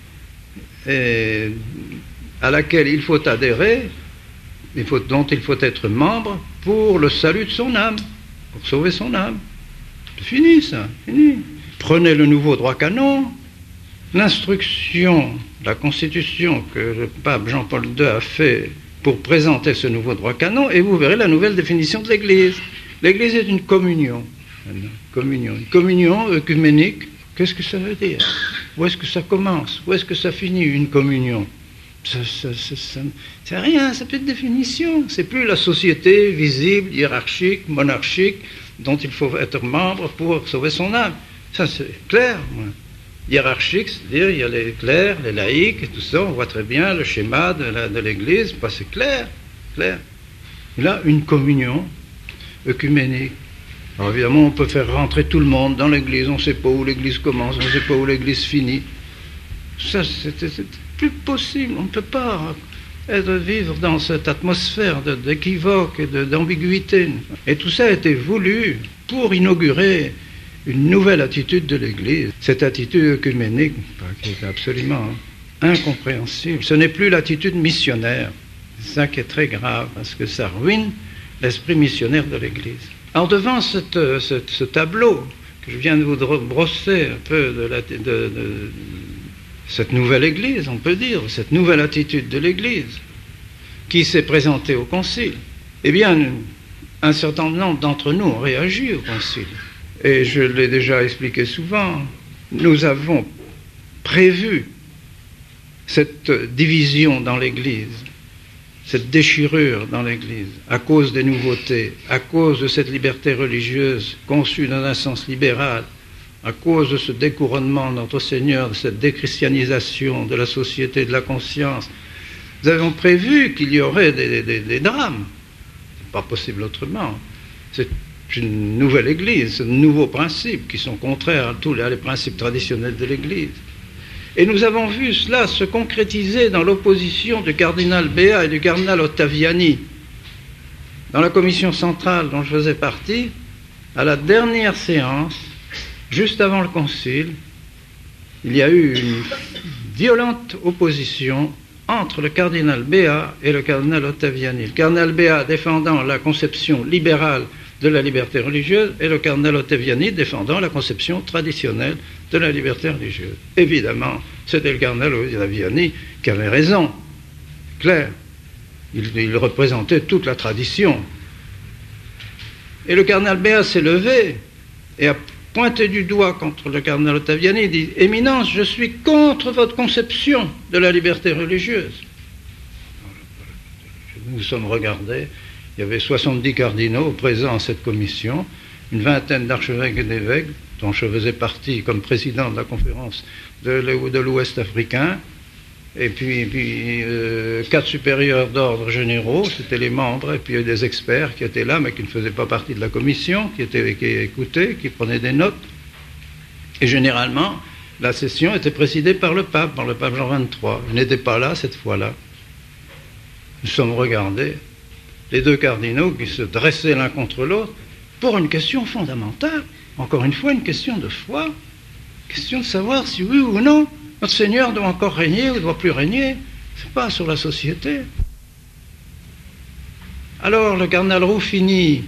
[SPEAKER 1] et à laquelle il faut adhérer, il faut, dont il faut être membre pour le salut de son âme, pour sauver son âme. C'est fini ça, fini. Prenez le nouveau droit canon, l'instruction, la constitution que le pape Jean-Paul deux a fait pour présenter ce nouveau droit canon, et vous verrez la nouvelle définition de l'Église. L'Église est une communion, une communion, une communion œcuménique. Qu'est-ce que ça veut dire? Où est-ce que ça commence? Où est-ce que ça finit, une communion? Ça, ça, ça, ça, c'est rien, c'est plus de définition. C'est plus la société visible, hiérarchique, monarchique, dont il faut être membre pour sauver son âme. Ça, c'est clair, moi. Hiérarchique, c'est-à-dire il y a les clercs, les laïcs et tout ça, on voit très bien le schéma de, la, de l'Église, bah, c'est clair, clair. Il a une communion œcuménique. Alors évidemment, on peut faire rentrer tout le monde dans l'Église, on ne sait pas où l'Église commence, on ne sait pas où l'Église finit. Ça, c'est, c'est plus possible, on ne peut pas être, vivre dans cette atmosphère de, d'équivoque et de, d'ambiguïté. Et tout ça a été voulu pour inaugurer une nouvelle attitude de l'Église, cette attitude œcuménique qui est absolument incompréhensible. Ce n'est plus l'attitude missionnaire, c'est ça qui est très grave, parce que ça ruine l'esprit missionnaire de l'Église. Alors devant cette, cette, ce tableau que je viens de vous brosser un peu de, la, de, de, de cette nouvelle Église, on peut dire, cette nouvelle attitude de l'Église qui s'est présentée au Concile, eh bien, un certain nombre d'entre nous ont réagi au Concile. Et je l'ai déjà expliqué souvent, nous avons prévu cette division dans l'Église, cette déchirure dans l'Église, à cause des nouveautés, à cause de cette liberté religieuse conçue dans un sens libéral, à cause de ce découronnement de notre Seigneur, de cette déchristianisation de la société, de la conscience. Nous avons prévu qu'il y aurait des, des, des drames. Ce n'est pas possible autrement. C'est une nouvelle Église, de nouveaux principes qui sont contraires à tous les principes traditionnels de l'Église. Et nous avons vu cela se concrétiser dans l'opposition du cardinal Béat et du cardinal Ottaviani. Dans la commission centrale dont je faisais partie, à la dernière séance, juste avant le concile, il y a eu une violente opposition entre le cardinal Béat et le cardinal Ottaviani. Le cardinal Béat défendant la conception libérale de la liberté religieuse et le cardinal Ottaviani défendant la conception traditionnelle de la liberté religieuse. Évidemment, c'était le cardinal Ottaviani qui avait raison, clair. Il, il représentait toute la tradition. Et le cardinal Béat s'est levé et a pointé du doigt contre le cardinal Ottaviani et dit « Éminence, je suis contre votre conception de la liberté religieuse. » Nous nous sommes regardés. Il y avait soixante-dix cardinaux présents à cette commission, une vingtaine d'archevêques et d'évêques, dont je faisais partie comme président de la conférence de l'Ouest africain, et puis, puis euh, quatre supérieurs d'ordre généraux, c'était les membres, et puis il y avait des experts qui étaient là, mais qui ne faisaient pas partie de la commission, qui, étaient, qui écoutaient, qui prenaient des notes. Et généralement, la session était présidée par le pape, par le pape Jean vingt-trois. Il n'était pas là cette fois-là. Nous sommes regardés. Les deux cardinaux qui se dressaient l'un contre l'autre pour une question fondamentale, encore une fois une question de foi, question de savoir si oui ou non notre Seigneur doit encore régner ou ne doit plus régner, c'est pas sur la société. Alors le cardinal Ruffini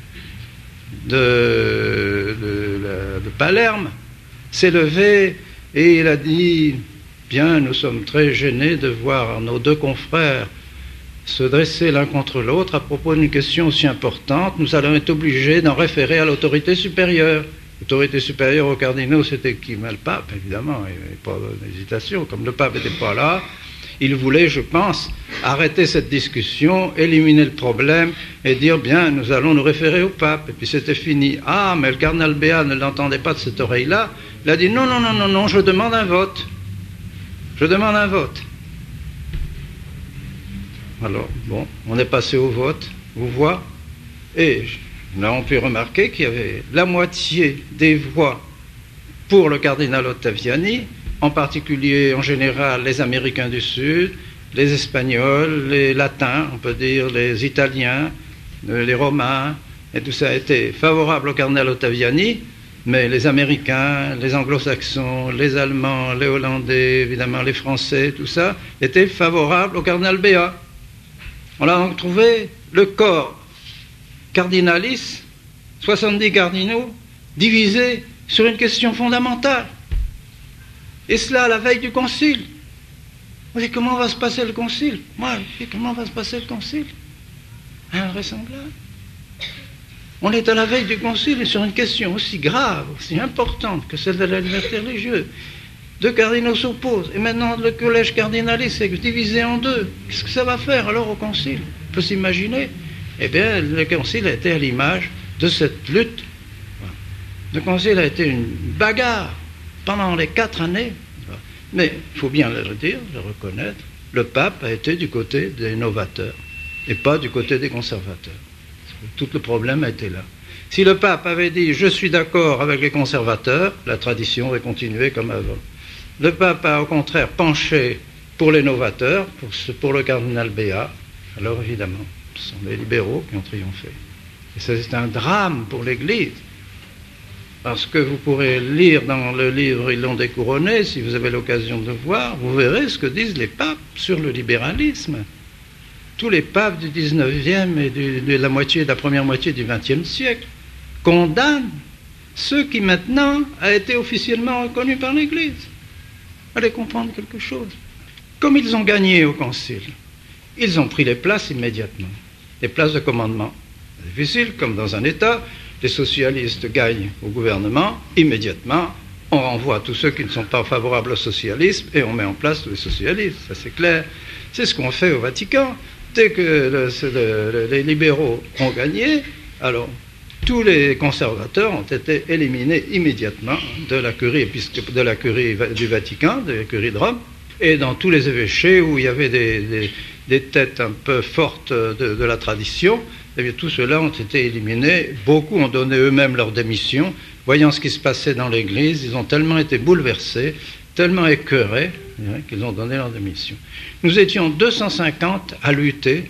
[SPEAKER 1] de, de, de Palerme s'est levé et il a dit « Bien, nous sommes très gênés de voir nos deux confrères se dresser l'un contre l'autre à propos d'une question aussi importante, nous allons être obligés d'en référer à l'autorité supérieure. L'autorité supérieure aux cardinaux, c'était qui? Le pape, évidemment, il n'y avait pas d'hésitation. Comme le pape n'était pas là, il voulait, je pense, arrêter cette discussion, éliminer le problème et dire, bien, nous allons nous référer au pape. Et puis c'était fini. Ah, mais le cardinal Béat ne l'entendait pas de cette oreille-là. Il a dit, non, non, non, non, non, je demande un vote. Je demande un vote. Alors, bon, on est passé au vote, vous voyez, et là on peut remarquer qu'il y avait la moitié des voix pour le cardinal Ottaviani, en particulier, en général, les Américains du Sud, les Espagnols, les Latins, on peut dire, les Italiens, les Romains, et tout ça a été favorable au cardinal Ottaviani, mais les Américains, les Anglo-Saxons, les Allemands, les Hollandais, évidemment les Français, tout ça, étaient favorables au cardinal Béat. On a donc trouvé le corps cardinalis, soixante-dix cardinaux, divisés sur une question fondamentale. Et cela à la veille du concile. On dit, comment va se passer le concile? Moi, je dis, comment va se passer le concile? Invraisemblable. On est à la veille du concile et sur une question aussi grave, aussi importante que celle de la liberté religieuse. Deux cardinaux s'opposent. Et maintenant, le collège cardinaliste est divisé en deux. Qu'est-ce que ça va faire alors au concile? On peut s'imaginer. Eh bien, le concile a été à l'image de cette lutte. Le concile a été une bagarre pendant les quatre années. Mais il faut bien le dire, le reconnaître, le pape a été du côté des novateurs et pas du côté des conservateurs. Tout le problème a été là. Si le pape avait dit « je suis d'accord avec les conservateurs », la tradition aurait continué comme avant. Le pape a au contraire penché pour les novateurs, pour, ce, pour le cardinal Béat. Alors évidemment, ce sont les libéraux qui ont triomphé. Et ça, c'est un drame pour l'Église. Parce que vous pourrez lire dans le livre « Ils l'ont découronné », si vous avez l'occasion de voir, vous verrez ce que disent les papes sur le libéralisme. Tous les papes du dix-neuvième et du, de, la moitié, de la première moitié du vingtième siècle condamnent ce qui maintenant a été officiellement reconnu par l'Église. Allez comprendre quelque chose. Comme ils ont gagné au concile, ils ont pris les places immédiatement, les places de commandement. C'est difficile, comme dans un État, les socialistes gagnent au gouvernement, immédiatement, on renvoie tous ceux qui ne sont pas favorables au socialisme et on met en place tous les socialistes, ça c'est clair. C'est ce qu'on fait au Vatican. Dès que le, le, les libéraux ont gagné, alors tous les conservateurs ont été éliminés immédiatement de la curie, épiscop- de la curie du Vatican, de la curie de Rome, et dans tous les évêchés où il y avait des, des, des têtes un peu fortes de, de la tradition, eh bien, tous ceux-là ont été éliminés. Beaucoup ont donné eux-mêmes leur démission. Voyant ce qui se passait dans l'Église, ils ont tellement été bouleversés, tellement écœurés, hein, qu'ils ont donné leur démission. Nous étions deux cent cinquante à lutter,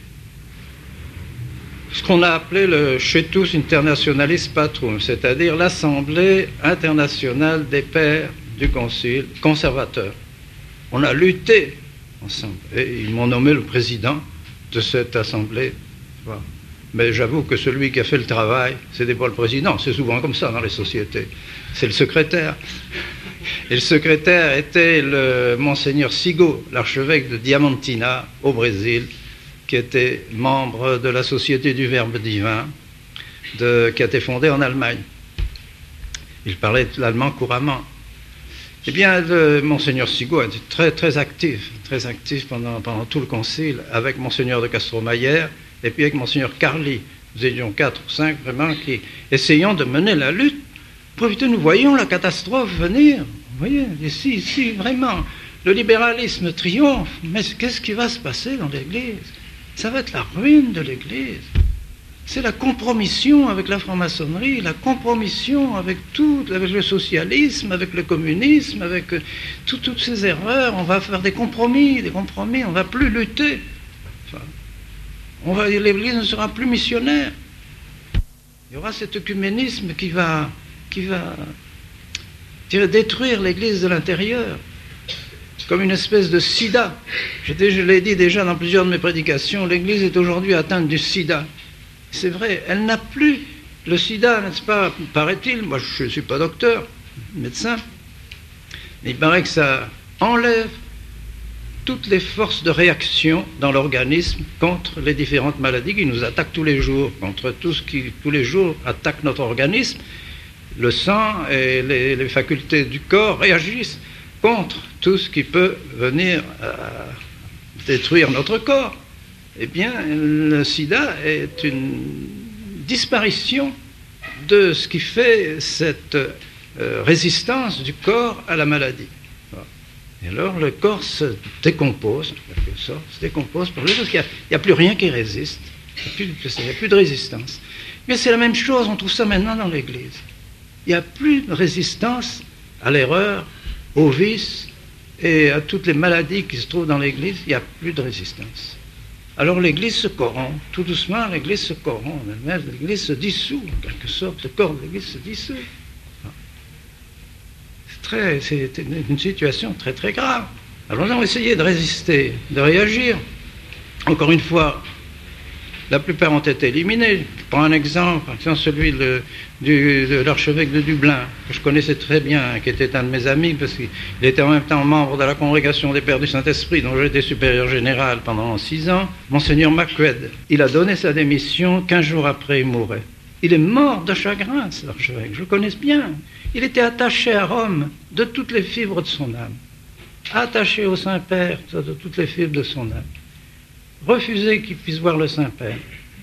[SPEAKER 1] ce qu'on a appelé le Cetus Internationalis Patrum, c'est-à-dire l'Assemblée internationale des pères du Concile conservateur. On a lutté ensemble, et ils m'ont nommé le président de cette assemblée. Voilà. Mais j'avoue que celui qui a fait le travail, c'était pas le président, c'est souvent comme ça dans les sociétés, c'est le secrétaire. Et le secrétaire était le Monseigneur Sigo, l'archevêque de Diamantina, au Brésil, qui était membre de la Société du Verbe divin, de, qui a été fondée en Allemagne. Il parlait l'allemand couramment. Eh bien, le Monseigneur Sigo a été très, très actif, très actif pendant, pendant tout le concile, avec Monseigneur de Castro-Mayer, et puis avec Monseigneur Carli. Nous étions quatre ou cinq, vraiment, qui essayons de mener la lutte. Profitez, nous voyons la catastrophe venir. Vous voyez, ici, ici, vraiment, le libéralisme triomphe. Mais qu'est-ce qui va se passer dans l'Église? Ça va être la ruine de l'Église. C'est la compromission avec la franc-maçonnerie, la compromission avec tout, avec le socialisme, avec le communisme, avec euh, tout, toutes ces erreurs. On va faire des compromis, des compromis, on ne va plus lutter. Enfin, on va, l'Église ne sera plus missionnaire. Il y aura cet œcuménisme qui va, qui va dire, détruire l'Église de l'intérieur, comme une espèce de sida. Je l'ai dit déjà dans plusieurs de mes prédications, l'Église est aujourd'hui atteinte du sida. C'est vrai, elle n'a plus le sida, n'est-ce pas, paraît-il, moi je ne suis pas docteur, médecin, mais il paraît que ça enlève toutes les forces de réaction dans l'organisme contre les différentes maladies qui nous attaquent tous les jours, contre tout ce qui, tous les jours, attaque notre organisme. Le sang et les, les facultés du corps réagissent contre tout ce qui peut venir à détruire notre corps. Eh bien, le sida est une disparition de ce qui fait cette euh, résistance du corps à la maladie. Et alors le corps se décompose, en quelque sorte, se décompose parce qu'il n'y a, a plus rien qui résiste, il n'y a, a plus de résistance. Mais c'est la même chose, on trouve ça maintenant dans l'Église. Il n'y a plus de résistance à l'erreur, au vice et à toutes les maladies qui se trouvent dans l'Église, il n'y a plus de résistance. Alors l'Église se corrompt, tout doucement l'Église se corrompt, l'Église se dissout, en quelque sorte, le corps de l'Église se dissout. C'est, c'est une situation très très grave. Alors nous avons essayé de résister, de réagir. Encore une fois, la plupart ont été éliminés. Je prends un exemple, par exemple celui de, du, de l'archevêque de Dublin, que je connaissais très bien, qui était un de mes amis, parce qu'il était en même temps membre de la congrégation des Pères du Saint-Esprit, dont j'étais supérieur général pendant six ans, Monseigneur Macqued. Il a donné sa démission, quinze jours après il mourait. Il est mort de chagrin, cet archevêque, je le connais bien. Il était attaché à Rome de toutes les fibres de son âme. Attaché au Saint-Père de toutes les fibres de son âme. Refuser qu'il puisse voir le Saint-Père.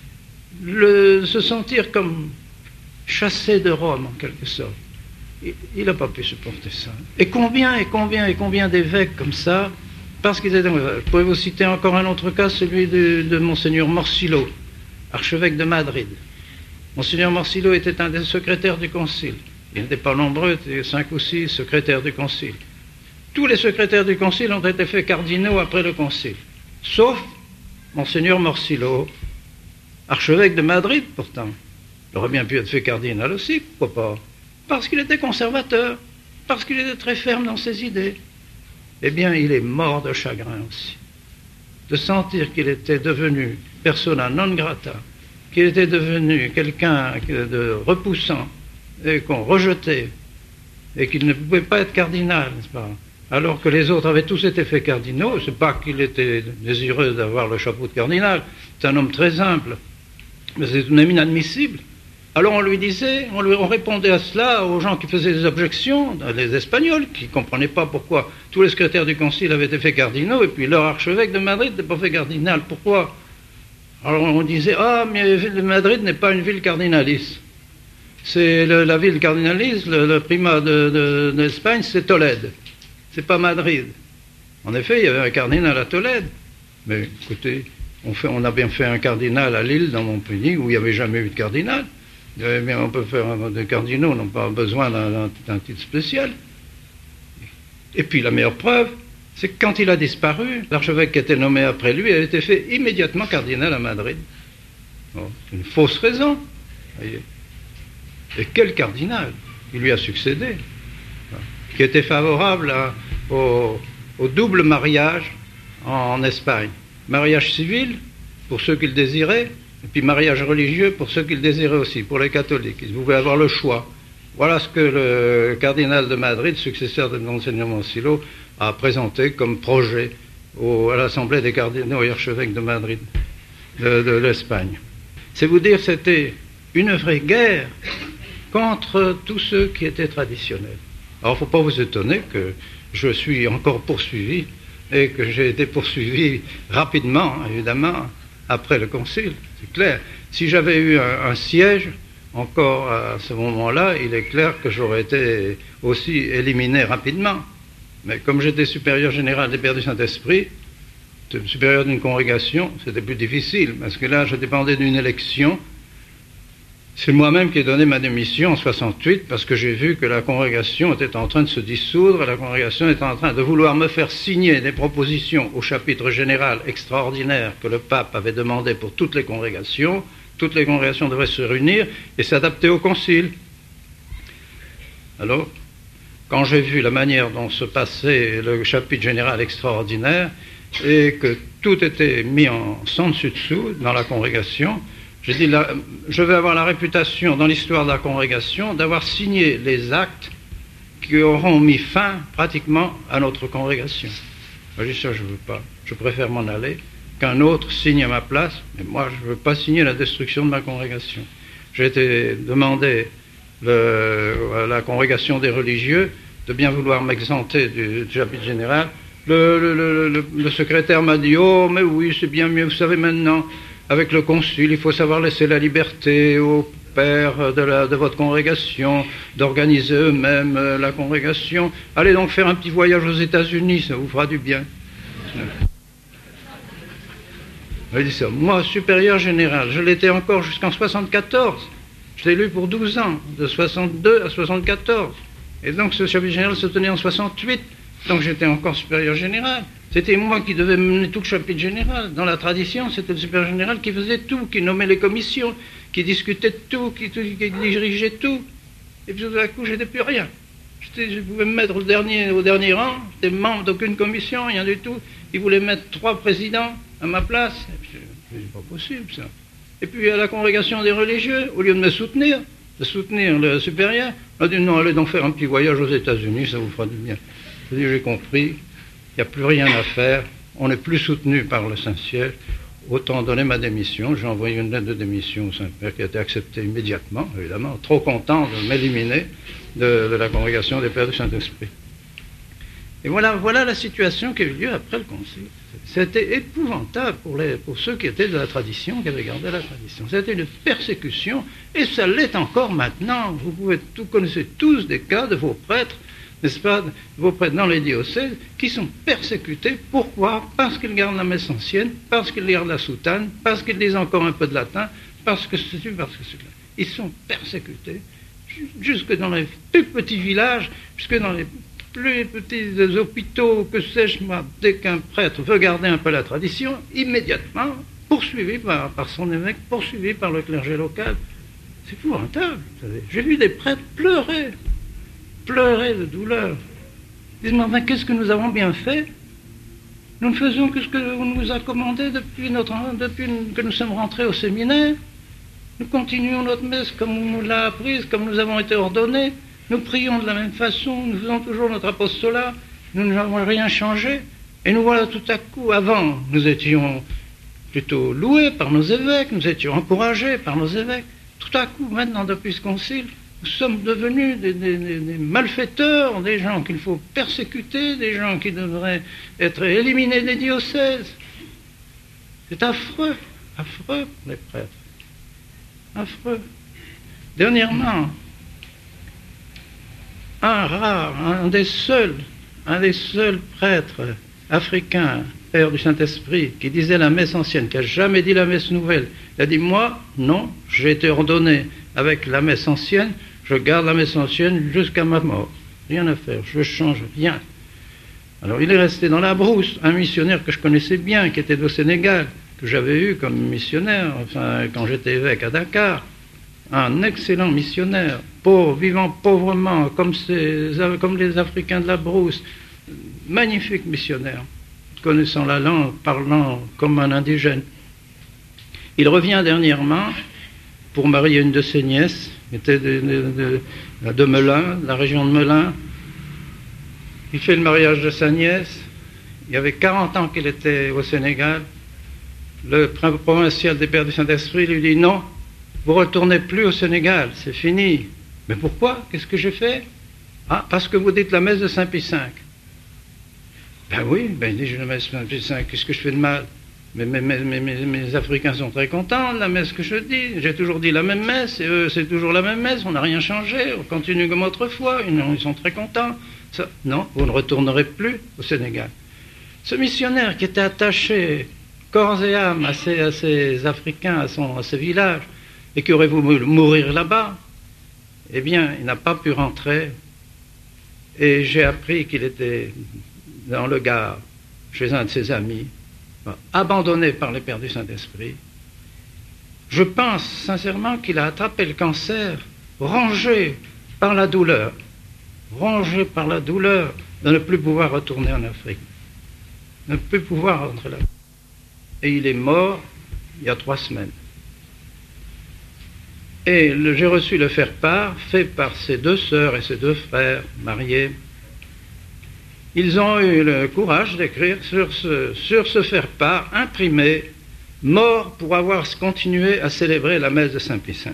[SPEAKER 1] Le, se sentir comme chassé de Rome, en quelque sorte. Il n'a pas pu supporter ça. Et combien, et combien, et combien d'évêques comme ça, parce qu'ils étaient... Je pourrais vous citer encore un autre cas, celui de, de Monseigneur Morsillo, archevêque de Madrid. Monseigneur Morsillo était un des secrétaires du Concile. Il n'était pas nombreux, il était cinq ou six secrétaires du Concile. Tous les secrétaires du Concile ont été faits cardinaux après le Concile, sauf Monseigneur Morsillo, archevêque de Madrid pourtant. Il aurait bien pu être fait cardinal aussi, pourquoi pas? Parce qu'il était conservateur, parce qu'il était très ferme dans ses idées. Eh bien, il est mort de chagrin aussi, de sentir qu'il était devenu persona non grata, qu'il était devenu quelqu'un de repoussant, et qu'on rejetait, et qu'il ne pouvait pas être cardinal, n'est-ce pas? Alors que les autres avaient tous été faits cardinaux, c'est pas qu'il était désireux d'avoir le chapeau de cardinal, c'est un homme très humble, mais c'est tout de même inadmissible. Alors on lui disait, on, lui, on répondait à cela aux gens qui faisaient des objections, les Espagnols, qui ne comprenaient pas pourquoi tous les secrétaires du Concile avaient été faits cardinaux, et puis leur archevêque de Madrid n'était pas fait cardinal. Pourquoi? Alors on disait, ah, mais Madrid n'est pas une ville cardinaliste. C'est le, la ville cardinaliste, le, le primat de, de, d'Espagne, c'est Tolède. C'est pas Madrid. En effet, il y avait un cardinal à Tolède. Mais écoutez, on, fait, on a bien fait un cardinal à Lille, dans Montpellier, où il n'y avait jamais eu de cardinal. Mais on peut faire des cardinaux, n'ont pas besoin d'un, d'un titre spécial. Et puis la meilleure preuve, c'est que quand il a disparu, l'archevêque qui était nommé après lui a été fait immédiatement cardinal à Madrid. Bon, c'est une fausse raison. Voyez. Et quel cardinal? Il lui a succédé, qui était favorable à, au, au double mariage en, en Espagne. Mariage civil, pour ceux qui le désiraient, et puis mariage religieux pour ceux qui le désiraient aussi, pour les catholiques. Ils pouvaient avoir le choix. Voilà ce que le cardinal de Madrid, successeur de Monseigneur Morsillo, a présenté comme projet au, à l'Assemblée des cardinaux et archevêques de Madrid, de, de l'Espagne. C'est vous dire, c'était une vraie guerre contre tous ceux qui étaient traditionnels. Alors, il ne faut pas vous étonner que je suis encore poursuivi et que j'ai été poursuivi rapidement, évidemment, après le Concile. C'est clair. Si j'avais eu un, un siège, encore à ce moment-là, il est clair que j'aurais été aussi éliminé rapidement. Mais comme j'étais supérieur général des Pères du Saint-Esprit, supérieur d'une congrégation, c'était plus difficile, parce que là, je dépendais d'une élection. C'est moi-même qui ai donné ma démission en soixante-huit parce que j'ai vu que la congrégation était en train de se dissoudre, la congrégation était en train de vouloir me faire signer des propositions au chapitre général extraordinaire que le pape avait demandé pour toutes les congrégations. Toutes les congrégations devraient se réunir et s'adapter au concile. Alors, quand j'ai vu la manière dont se passait le chapitre général extraordinaire et que tout était mis en sans dessus-dessous dans la congrégation, j'ai dit, là, je vais avoir la réputation dans l'histoire de la congrégation d'avoir signé les actes qui auront mis fin pratiquement à notre congrégation. Moi, j'ai dit ça, je ne veux pas. Je préfère m'en aller, qu'un autre signe à ma place, mais moi, je ne veux pas signer la destruction de ma congrégation. J'ai été demandé le, à la congrégation des religieux de bien vouloir m'exenter du, du chapitre général. Le, le, le, le, le secrétaire m'a dit « Oh, mais oui, c'est bien mieux, vous savez maintenant, avec le concile, il faut savoir laisser la liberté aux pères de, la, de votre congrégation, d'organiser eux-mêmes la congrégation. Allez donc faire un petit voyage aux États-Unis, ça vous fera du bien. » J'ai dit ça. Moi, supérieur général, je l'étais encore jusqu'en soixante-quatorze. Je l'ai lu pour douze ans, de soixante-deux à soixante-quatorze. Et donc ce chapitre général se tenait en soixante-huit. Donc j'étais encore supérieur général. C'était moi qui devais mener tout le chapitre général. Dans la tradition, c'était le supérieur général qui faisait tout, qui nommait les commissions, qui discutait de tout, qui, qui dirigeait tout. Et puis tout à coup, j'étais plus rien. Je pouvais me mettre au dernier, au dernier rang. J'étais membre d'aucune commission, rien du tout. Ils voulaient mettre trois présidents à ma place. C'est pas possible, ça. Et puis à la congrégation des religieux, au lieu de me soutenir, de soutenir le supérieur, on a dit non, allez donc faire un petit voyage aux États-Unis, ça vous fera du bien. J'ai compris, il n'y a plus rien à faire, on n'est plus soutenu par le Saint-Ciel, autant donner ma démission. J'ai envoyé une lettre de démission au Saint-Père qui a été acceptée immédiatement, évidemment, trop content de m'éliminer de, de la congrégation des Pères du Saint-Esprit. Et voilà, voilà la situation qui a eu lieu après le concile. C'était épouvantable pour, les, pour ceux qui étaient de la tradition, qui avaient gardé la tradition. C'était une persécution, et ça l'est encore maintenant. Vous pouvez, vous connaissez tous des cas de vos prêtres, n'est-ce pas, vos prêtres dans les diocèses, qui sont persécutés. Pourquoi? Parce qu'ils gardent la messe ancienne, parce qu'ils gardent la soutane, parce qu'ils disent encore un peu de latin, parce que c'est parce que c'est là. Ils sont persécutés, jusque dans les plus petits villages, jusque dans les plus petits hôpitaux, que sais-je moi, dès qu'un prêtre veut garder un peu la tradition, immédiatement, poursuivi par, par son évêque, poursuivi par le clergé local. C'est épouvantable, vous savez. J'ai vu des prêtres pleurer. Pleurer de douleur. Ils disent, mais qu'est-ce que nous avons bien fait? Nous ne faisons que ce que l'on nous a commandé depuis, notre, depuis que nous sommes rentrés au séminaire. Nous continuons notre messe comme on nous l'a apprise, comme nous avons été ordonnés. Nous prions de la même façon, nous faisons toujours notre apostolat. Nous n'avons rien changé. Et nous voilà tout à coup, avant, nous étions plutôt loués par nos évêques, nous étions encouragés par nos évêques. Tout à coup, maintenant, depuis ce concile, nous sommes devenus des, des, des malfaiteurs, des gens qu'il faut persécuter, des gens qui devraient être éliminés des diocèses. C'est affreux, affreux pour les prêtres. Affreux. Dernièrement, un rare, un des seuls, un des seuls prêtres africains, père du Saint-Esprit, qui disait la messe ancienne, qui n'a jamais dit la messe nouvelle, il a dit, moi, non, j'ai été ordonné avec la messe ancienne, je garde la messe ancienne jusqu'à ma mort. Rien à faire, je change rien. Alors il est resté dans la brousse, un missionnaire que je connaissais bien, qui était au Sénégal, que j'avais eu comme missionnaire, enfin, quand j'étais évêque à Dakar, un excellent missionnaire, pauvre, vivant pauvrement, comme, ces, comme les Africains de la brousse, magnifique missionnaire, connaissant la langue, parlant comme un indigène. Il revient dernièrement pour marier une de ses nièces, qui était de, de, de, de Melun, de la région de Melun. Il fait le mariage de sa nièce. Il y avait quarante ans qu'il était au Sénégal. Le provincial des Pères du Saint-Esprit lui dit « Non, vous ne retournez plus au Sénégal, c'est fini. » « Mais pourquoi? Qu'est-ce que j'ai fait? »« Ah, parce que vous dites la messe de Saint-Pie cinq. » Ben oui, ben il dit « Je la messe de Saint-Pie cinq, qu'est-ce que je fais de mal? » Mais mes, mes, mes, mes Africains sont très contents de la messe que je dis. J'ai toujours dit la même messe, et eux, c'est toujours la même messe, on n'a rien changé, on continue comme autrefois, ils sont très contents. Ça, non, vous ne retournerez plus au Sénégal. Ce missionnaire qui était attaché corps et âme à ces, à ces Africains, à, son, à ces villages, et qui aurait voulu mourir là-bas, eh bien, il n'a pas pu rentrer. Et j'ai appris qu'il était dans le Gard, chez un de ses amis, abandonné par les Pères du Saint-Esprit. Je pense sincèrement qu'il a attrapé le cancer, rongé par la douleur, rongé par la douleur de ne plus pouvoir retourner en Afrique, de ne plus pouvoir rentrer là. Et il est mort il y a trois semaines. Et j'ai reçu le faire-part fait par ses deux sœurs et ses deux frères mariés. ils ont eu le courage d'écrire sur ce, sur ce faire-part imprimé « Mort pour avoir continué à célébrer la messe de Saint-Pie cinq ».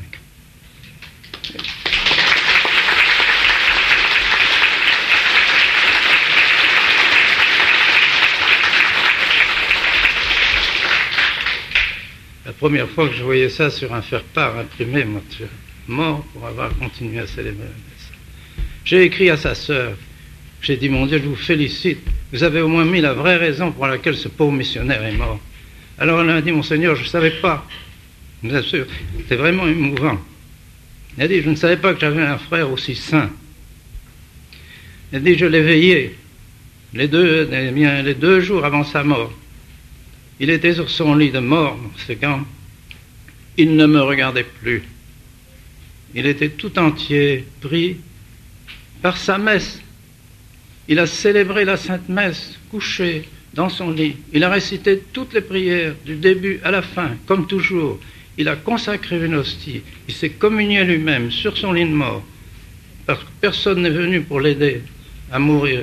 [SPEAKER 1] La première fois que je voyais ça sur un faire-part imprimé, moi, mort pour avoir continué à célébrer la messe. J'ai écrit à sa sœur, j'ai dit, mon Dieu, je vous félicite, vous avez au moins mis la vraie raison pour laquelle ce pauvre missionnaire est mort. Alors elle a dit, Monseigneur, je ne savais pas. Bien sûr, c'était vraiment émouvant. Elle a dit, je ne savais pas que j'avais un frère aussi saint. Elle a dit, je l'ai veillé les deux, les deux jours avant sa mort. Il était sur son lit de mort, c'est quand il ne me regardait plus. Il était tout entier pris par sa messe. Il a célébré la Sainte Messe, couché dans son lit. Il a récité toutes les prières, du début à la fin, comme toujours. Il a consacré une hostie. Il s'est communié lui-même sur son lit de mort, parce que personne n'est venu pour l'aider à mourir.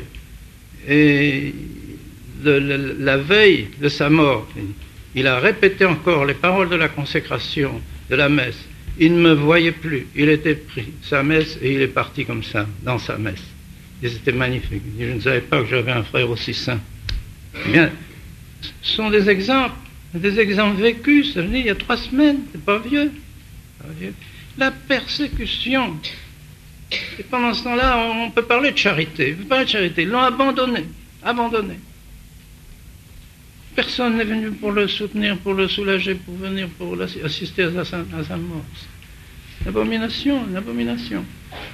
[SPEAKER 1] Et de la veille de sa mort, il a répété encore les paroles de la consécration, de la messe. Il ne me voyait plus, il était pris, sa messe, et il est parti comme ça, dans sa messe. Et c'était magnifique. Je ne savais pas que j'avais un frère aussi saint. Eh bien, ce sont des exemples, des exemples vécus, ça veut dire il y a trois semaines, c'est pas vieux. Pas vieux. La persécution. Et pendant ce temps-là, on peut parler de charité. On peut parler de charité. Ils l'ont abandonné, abandonné. Personne n'est venu pour le soutenir, pour le soulager, pour venir pour assister à sa, à sa mort. L'abomination, l'abomination.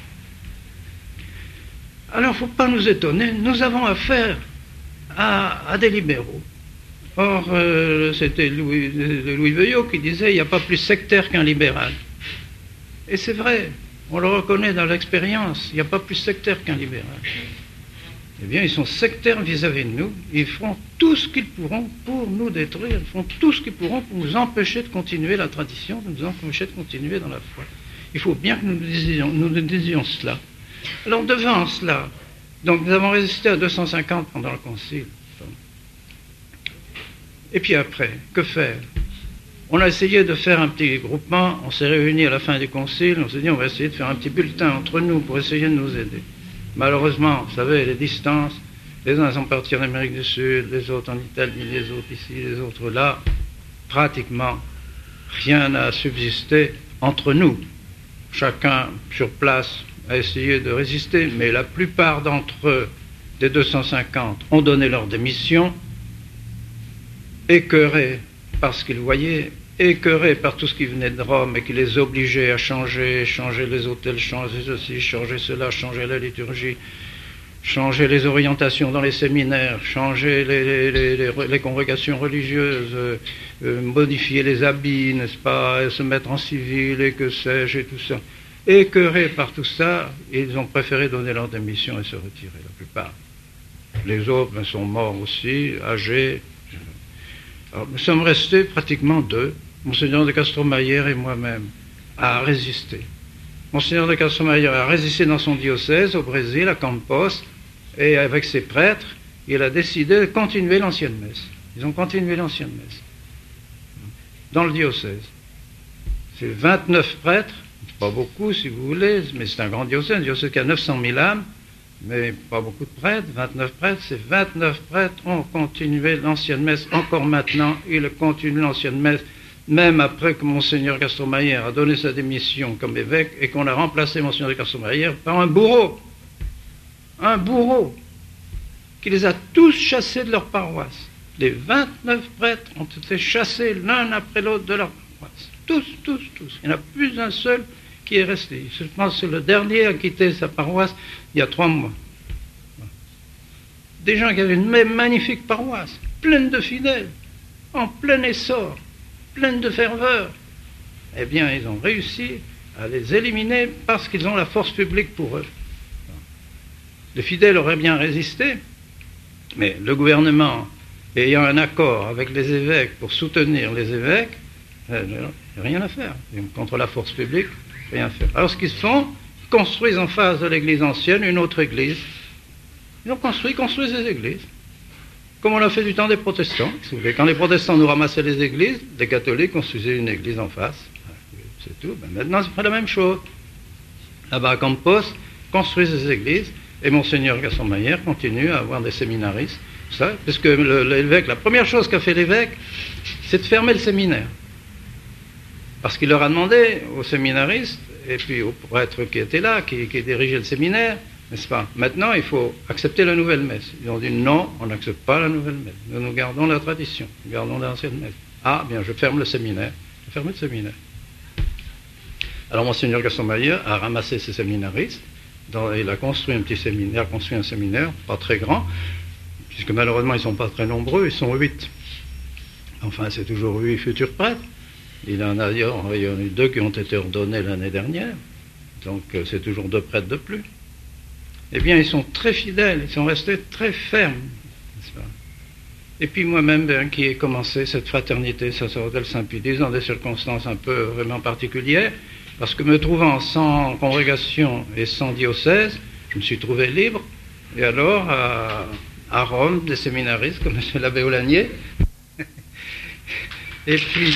[SPEAKER 1] Alors, il ne faut pas nous étonner, nous avons affaire à, à des libéraux. Or, euh, c'était Louis, Louis Veuillot qui disait « il n'y a pas plus sectaire qu'un libéral ». Et c'est vrai, on le reconnaît dans l'expérience, il n'y a pas plus sectaire qu'un libéral. Eh bien, ils sont sectaires vis-à-vis de nous. Ils feront tout ce qu'ils pourront pour nous détruire. Ils feront tout ce qu'ils pourront pour nous empêcher de continuer la tradition, de nous empêcher de continuer dans la foi. Il faut bien que nous disions, nous disions cela. Alors, devant cela, donc nous avons résisté à deux cent cinquante pendant le concile. Et puis après, que faire? On a essayé de faire un petit groupement. On s'est réunis à la fin du concile. On s'est dit, on va essayer de faire un petit bulletin entre nous pour essayer de nous aider. Malheureusement, vous savez, les distances, les uns sont partis en Amérique du Sud, les autres en Italie, les autres ici, les autres là. Pratiquement, rien n'a subsisté entre nous. Chacun, sur place, a essayé de résister, mais la plupart d'entre eux, des deux cent cinquante, ont donné leur démission, écœurés par ce qu'ils voyaient, écœurés par tout ce qui venait de Rome et qui les obligeait à changer, changer les hôtels, changer ceci, changer cela, changer la liturgie, changer les orientations dans les séminaires, changer les, les, les, les congrégations religieuses, euh, euh, modifier les habits, n'est-ce pas, se mettre en civil et que sais-je et tout ça. Écœurés par tout ça, ils ont préféré donner leur démission et se retirer, la plupart. Les autres ben, sont morts aussi, âgés. Alors, nous sommes restés pratiquement deux, Monseigneur de Castromayer et moi-même, à résister. Monseigneur de Castromayer a résisté dans son diocèse au Brésil, à Campos, et avec ses prêtres, il a décidé de continuer l'ancienne messe. Ils ont continué l'ancienne messe dans le diocèse. C'est vingt-neuf prêtres, pas beaucoup si vous voulez, mais c'est un grand diocèse, un diocèse qui a neuf cent mille âmes, mais pas beaucoup de prêtres, vingt-neuf prêtres, ces vingt-neuf prêtres ont continué l'ancienne messe, encore maintenant, ils continuent l'ancienne messe, même après que Monseigneur Castromayer a donné sa démission comme évêque et qu'on a remplacé Monseigneur de Castromayer par un bourreau, un bourreau, qui les a tous chassés de leur paroisse. Les vingt-neuf prêtres ont été chassés l'un après l'autre de leur paroisse. Tous, tous, tous. Il n'y en a plus un seul qui est resté. Je pense que c'est le dernier à quitter sa paroisse il y a trois mois. Des gens qui avaient une magnifique paroisse, pleine de fidèles, en plein essor, pleine de ferveur. Eh bien, ils ont réussi à les éliminer parce qu'ils ont la force publique pour eux. Les fidèles auraient bien résisté, mais le gouvernement ayant un accord avec les évêques pour soutenir les évêques, euh, rien à faire. Contre la force publique, rien à faire. Alors ce qu'ils font, ils construisent en face de l'église ancienne une autre église, Ils ont construit, construisent des églises. Comme on l'a fait du temps des protestants. Si vous voulez. Quand les protestants nous ramassaient les églises, les catholiques construisaient une église en face. C'est tout. Ben maintenant, c'est pas la même chose. Là-bas à Campos, construisent des églises, et Monseigneur Gaston-Mayer continue à avoir des séminaristes. Ça, parce que le, l'évêque, la première chose qu'a fait l'évêque, c'est de fermer le séminaire. Parce qu'il leur a demandé aux séminaristes, et puis aux prêtres qui étaient là, qui, qui dirigeaient le séminaire, n'est-ce pas? Maintenant, il faut accepter la nouvelle messe. Ils ont dit non, on n'accepte pas la nouvelle messe. Nous, nous gardons la tradition, nous gardons l'ancienne messe. Ah, bien, je ferme le séminaire. Je ferme le séminaire. Alors, Monseigneur Gaston-Mayer a ramassé ses séminaristes. Dans, il a construit un petit séminaire, construit un séminaire, pas très grand, puisque malheureusement, ils ne sont pas très nombreux, ils sont huit. Enfin, c'est toujours huit futurs prêtres. Il en a, il y en a eu deux qui ont été ordonnés l'année dernière, donc c'est toujours deux prêtres de plus. Eh bien, ils sont très fidèles, ils sont restés très fermes, n'est-ce pas? Et puis moi-même, ben, qui ai commencé cette fraternité sacerdotale Saint-Pédis dans des circonstances un peu vraiment particulières, parce que me trouvant sans congrégation et sans diocèse, je me suis trouvé libre, et alors à, à Rome, des séminaristes comme M. l'abbé Aulagnier, et puis...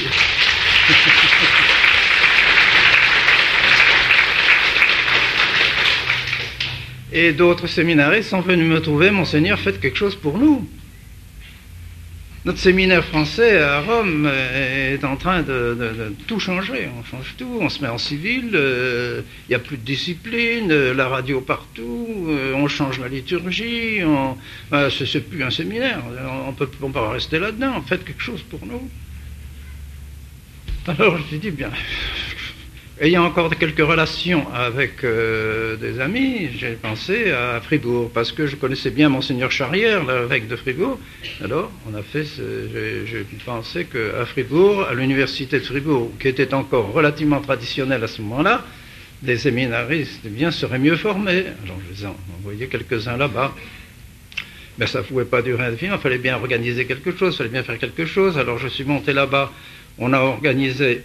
[SPEAKER 1] et d'autres séminaristes sont venus me trouver, Monseigneur, faites quelque chose pour nous. Notre séminaire français à Rome est en train de, de, de tout changer, on change tout, on se met en civil, il euh, n'y a plus de discipline, euh, la radio partout, euh, on change la liturgie, on, euh, c'est, c'est plus un séminaire, on ne peut pas rester là-dedans, faites quelque chose pour nous. Alors je lui dis bien, ayant encore quelques relations avec euh, des amis, j'ai pensé à Fribourg, parce que je connaissais bien Monseigneur Charrière, l'évêque de Fribourg. Alors on a fait, ce, j'ai, j'ai pensé qu'à Fribourg, à l'université de Fribourg, qui était encore relativement traditionnelle à ce moment-là, des séminaristes eh bien, seraient mieux formés. Alors je les ai envoyés quelques-uns là-bas. Mais ça ne pouvait pas durer indéfiniment, il fallait bien organiser quelque chose, il fallait bien faire quelque chose. Alors je suis monté là-bas. On a organisé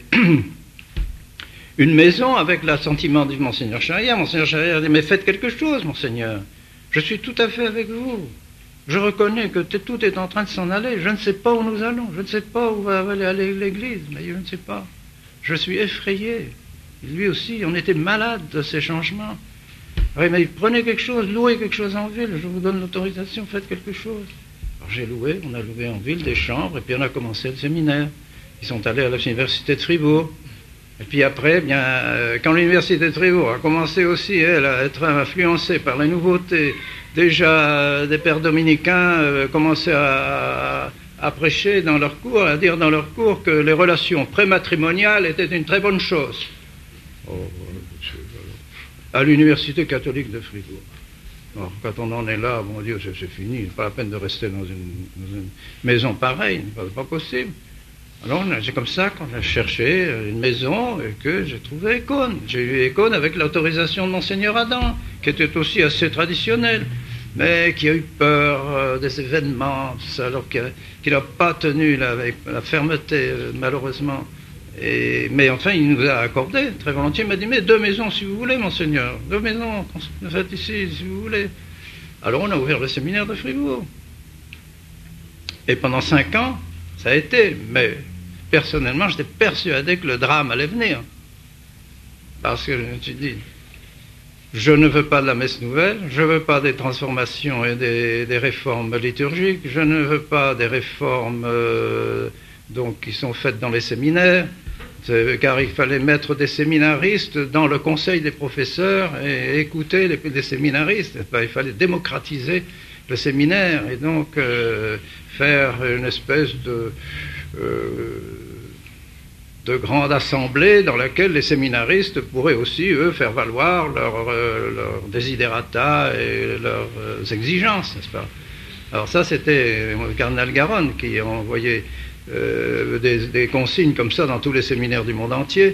[SPEAKER 1] une maison avec l'assentiment du Monseigneur Charrière. Monseigneur Charrière a dit, mais faites quelque chose, Monseigneur. Je suis tout à fait avec vous. Je reconnais que tout est en train de s'en aller. Je ne sais pas où nous allons. Je ne sais pas où va aller l'église. Mais je ne sais pas. Je suis effrayé. Et lui aussi, on était malade de ces changements. Alors il m'a dit, prenez quelque chose, louez quelque chose en ville. Je vous donne l'autorisation, faites quelque chose. Alors j'ai loué, on a loué en ville des chambres, et puis on a commencé le séminaire. Ils sont allés à l'université de Fribourg. Et puis après, bien, euh, quand l'université de Fribourg a commencé aussi, elle, à être influencée par les nouveautés, déjà euh, des pères dominicains euh, commençaient à, à, à prêcher dans leurs cours, à dire dans leurs cours que les relations prématrimoniales étaient une très bonne chose. Oh, à l'université catholique de Fribourg. Alors, quand on en est là, mon Dieu, c'est, c'est fini, c'est pas la peine de rester dans une, dans une maison pareille, c'est pas possible. Alors c'est comme ça qu'on a cherché une maison et que j'ai trouvé Écône. J'ai eu Écône avec l'autorisation de Monseigneur Adam, qui était aussi assez traditionnel, mais qui a eu peur euh, des événements, tout ça, alors qu'il n'a pas tenu là, avec la fermeté, euh, malheureusement. Et, mais enfin, il nous a accordé très volontiers. Il m'a dit, mais deux maisons si vous voulez, Monseigneur, deux maisons, faites ici si vous voulez. Alors on a ouvert le séminaire de Fribourg. Et pendant cinq ans, ça a été, mais personnellement, j'étais persuadé que le drame allait venir. Parce que je me suis dit, je ne veux pas de la messe nouvelle, je ne veux pas des transformations et des, des réformes liturgiques, je ne veux pas des réformes euh, donc, qui sont faites dans les séminaires, car il fallait mettre des séminaristes dans le conseil des professeurs et écouter les, les séminaristes. Il fallait démocratiser le séminaire et donc euh, faire une espèce de, euh, de grande assemblée dans laquelle les séminaristes pourraient aussi, eux, faire valoir leurs euh, leur desiderata et leurs euh, exigences, n'est-ce pas? Alors ça, c'était le cardinal Garonne qui a envoyé euh, des, des consignes comme ça dans tous les séminaires du monde entier.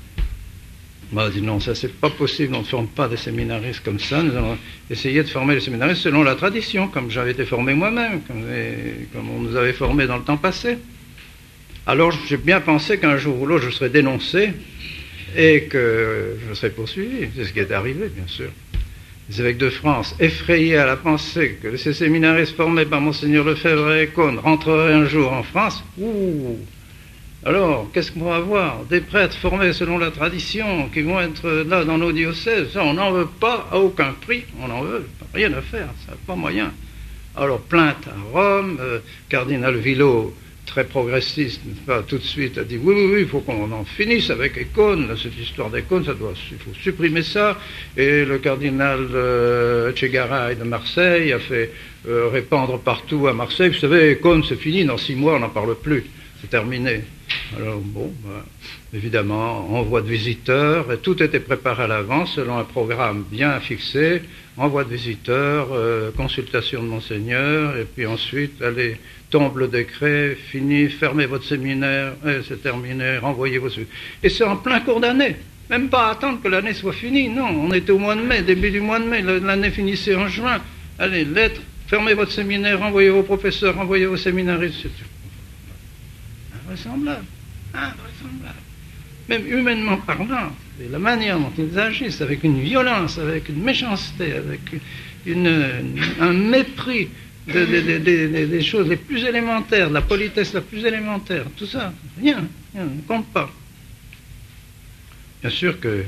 [SPEAKER 1] On m'a dit non, ça c'est pas possible, on ne forme pas des séminaristes comme ça, nous allons essayer de former les séminaristes selon la tradition, comme j'avais été formé moi-même, comme, comme on nous avait formés dans le temps passé. Alors j'ai bien pensé qu'un jour ou l'autre je serais dénoncé et que je serais poursuivi, c'est ce qui est arrivé bien sûr. les évêques de France, effrayés à la pensée que ces séminaristes formés par Monseigneur Lefebvre et Cône rentreraient un jour en France, ouh, alors qu'est-ce qu'on va avoir? Des prêtres formés selon la tradition qui vont être là dans nos diocèses, ça on n'en veut pas à aucun prix, on n'en veut, rien à faire, ça n'a pas moyen. Alors plainte à Rome, euh, cardinal Villot, très progressiste, pas, tout de suite a dit oui, oui, oui, il faut qu'on en finisse avec les cônes, cette histoire des cônes, ça doit, il faut supprimer ça. Et le cardinal euh, Etchegaray de Marseille a fait euh, répandre partout à Marseille, vous savez, les cônes c'est fini, dans six mois on n'en parle plus, c'est terminé. Alors bon, bah, évidemment, envoi de visiteurs, et tout était préparé à l'avance selon un programme bien fixé, envoi de visiteurs, euh, consultation de Monseigneur, et puis ensuite, allez, tombe le décret, fini, fermez votre séminaire, et c'est terminé, renvoyez vos... Et c'est en plein cours d'année, même pas attendre que l'année soit finie, non, on était au mois de mai, début du mois de mai, l'année finissait en juin, allez, lettre, fermez votre séminaire, renvoyez vos professeurs, renvoyez vos séminaristes, c'est invraisemblable, invraisemblable. Même humainement parlant, la manière dont ils agissent, avec une violence, avec une méchanceté, avec une, une, un mépris de, de, de, de, de, des choses les plus élémentaires, de la politesse la plus élémentaire, tout ça, rien, rien, ne compte pas. Bien sûr que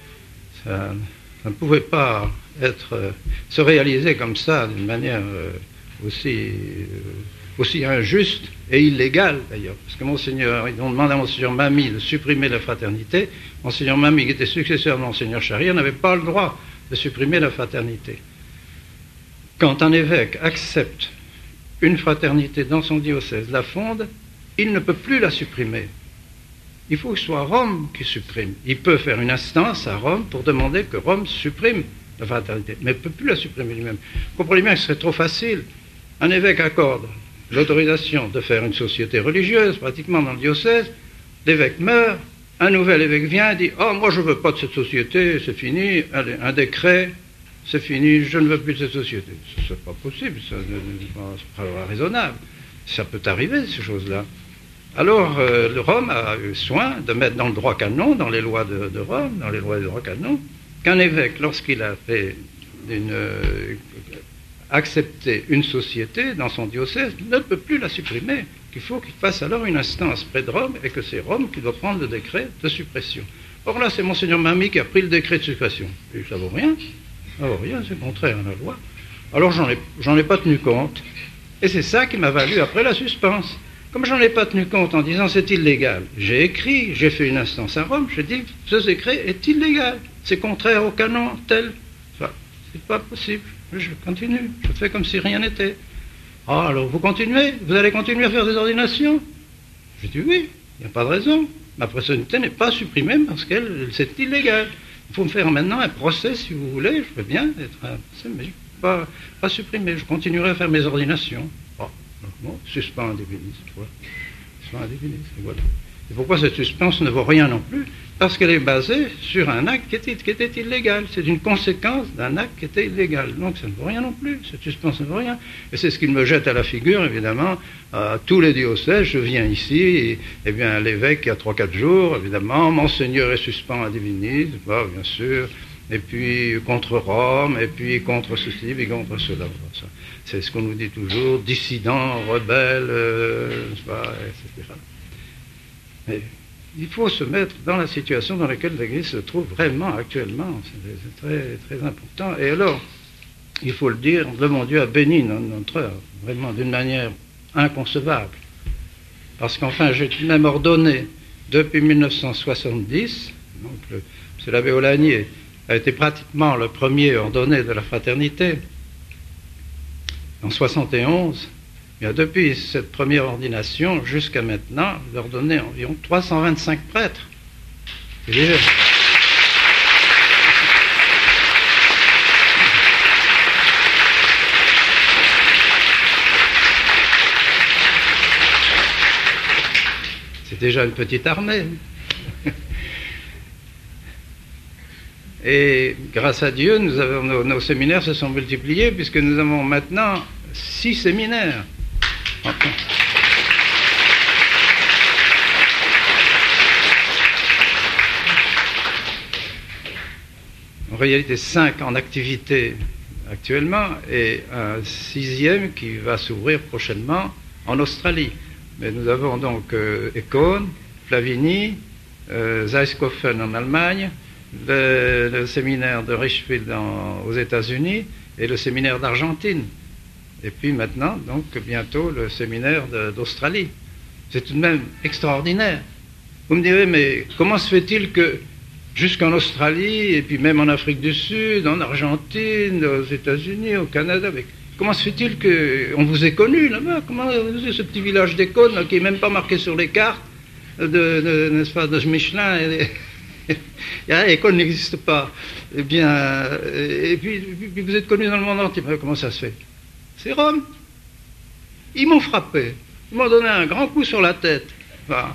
[SPEAKER 1] ça, ça ne pouvait pas être, euh, se réaliser comme ça, d'une manière euh, aussi... Euh, aussi injuste et illégal d'ailleurs, parce que Monseigneur, ils ont demandé à Monseigneur Mamie de supprimer la fraternité. Monseigneur Mamie, qui était successeur de Monseigneur Charia, n'avait pas le droit de supprimer la fraternité. Quand un évêque accepte une fraternité dans son diocèse, la fonde, il ne peut plus la supprimer. Il faut que ce soit Rome qui supprime. Il peut faire une instance à Rome pour demander que Rome supprime la fraternité, mais il ne peut plus la supprimer lui-même. Vous comprenez bien que ce serait trop facile. Un évêque accorde l'autorisation de faire une société religieuse, pratiquement dans le diocèse, l'évêque meurt, un nouvel évêque vient et dit « Oh, moi je ne veux pas de cette société, c'est fini, allez, un décret, c'est fini, je ne veux plus de cette société. » Ce n'est pas possible, ce n'est pas, pas raisonnable. Ça peut arriver, ces choses-là. Alors, euh, le Rome a eu soin de mettre dans le droit canon, dans les lois de, de Rome, dans les lois du droit canon, qu'un évêque, lorsqu'il a fait une... Euh, accepter une société dans son diocèse, ne peut plus la supprimer, qu'il faut qu'il fasse alors une instance près de Rome et que c'est Rome qui doit prendre le décret de suppression. Or là, c'est Monseigneur Mamie qui a pris le décret de suppression. Et ça vaut rien, ça vaut rien, c'est contraire à la loi. Alors j'en ai, j'en ai pas tenu compte, et c'est ça qui m'a valu après la suspense. Comme j'en ai pas tenu compte en disant c'est illégal, j'ai écrit, j'ai fait une instance à Rome, j'ai dit ce décret est illégal, c'est contraire au canon tel. Enfin, c'est pas possible. Je continue, je fais comme si rien n'était. Ah, alors vous continuez? Vous allez continuer à faire des ordinations? Je dis oui, il n'y a pas de raison. Ma personnalité n'est pas supprimée parce que c'est illégal. Il faut me faire maintenant un procès si vous voulez, je veux bien être un procès, mais je ne peux pas, pas supprimer, je continuerai à faire mes ordinations. Ah, bon, suspens indéfinisse, voilà. Suspens indéfinisse, et voilà. Et pourquoi cette suspense ne vaut rien non plus? Parce qu'elle est basée sur un acte qui était, qui était illégal. C'est une conséquence d'un acte qui était illégal. Donc ça ne vaut rien non plus. Cette suspense ne vaut rien. Et c'est ce qu'il me jette à la figure, évidemment, à tous les diocèses. Je viens ici, et, et bien l'évêque, il y a trois quatre jours, évidemment, Monseigneur est suspens à divinis, bah, bien sûr, et puis contre Rome, et puis contre ceci, et contre cela. C'est ce qu'on nous dit toujours, dissident, rebelle, euh, et cetera. Mais il faut se mettre dans la situation dans laquelle l'Église se trouve vraiment actuellement. C'est très, très important. Et alors, il faut le dire, le bon Dieu a béni notre heure, vraiment d'une manière inconcevable. Parce qu'enfin, j'ai même ordonné, depuis mille neuf cent soixante-dix, donc le, c'est l'abbé Aulagnier a été pratiquement le premier ordonné de la fraternité, en soixante et onze. Bien, depuis cette première ordination jusqu'à maintenant, j'ai ordonné environ trois cent vingt-cinq prêtres. Et c'est déjà une petite armée. Et grâce à Dieu, nous avons, nos, nos séminaires se sont multipliés puisque nous avons maintenant six séminaires. Okay. en réalité cinq en activité actuellement et un sixième qui va s'ouvrir prochainement en Australie. Mais nous avons donc euh, Econ, Flavigny, euh, Zeiskhofen en Allemagne, le, le séminaire de Richfield en, aux États-Unis et le séminaire d'Argentine. Et puis maintenant, donc bientôt, le séminaire d'Australie. C'est tout de même extraordinaire. Vous me direz, mais comment se fait-il que jusqu'en Australie, et puis même en Afrique du Sud, en Argentine, aux États-Unis, au Canada, mais comment se fait-il qu'on vous ait connu là-bas? Comment ce petit village d'Econ qui n'est même pas marqué sur les cartes de, de, n'est-ce pas, de Michelin et, Econ n'existe pas. Eh bien, et puis, puis vous êtes connu dans le monde entier. Comment ça se fait? C'est Rome. Ils m'ont frappé. Ils m'ont donné un grand coup sur la tête. Enfin,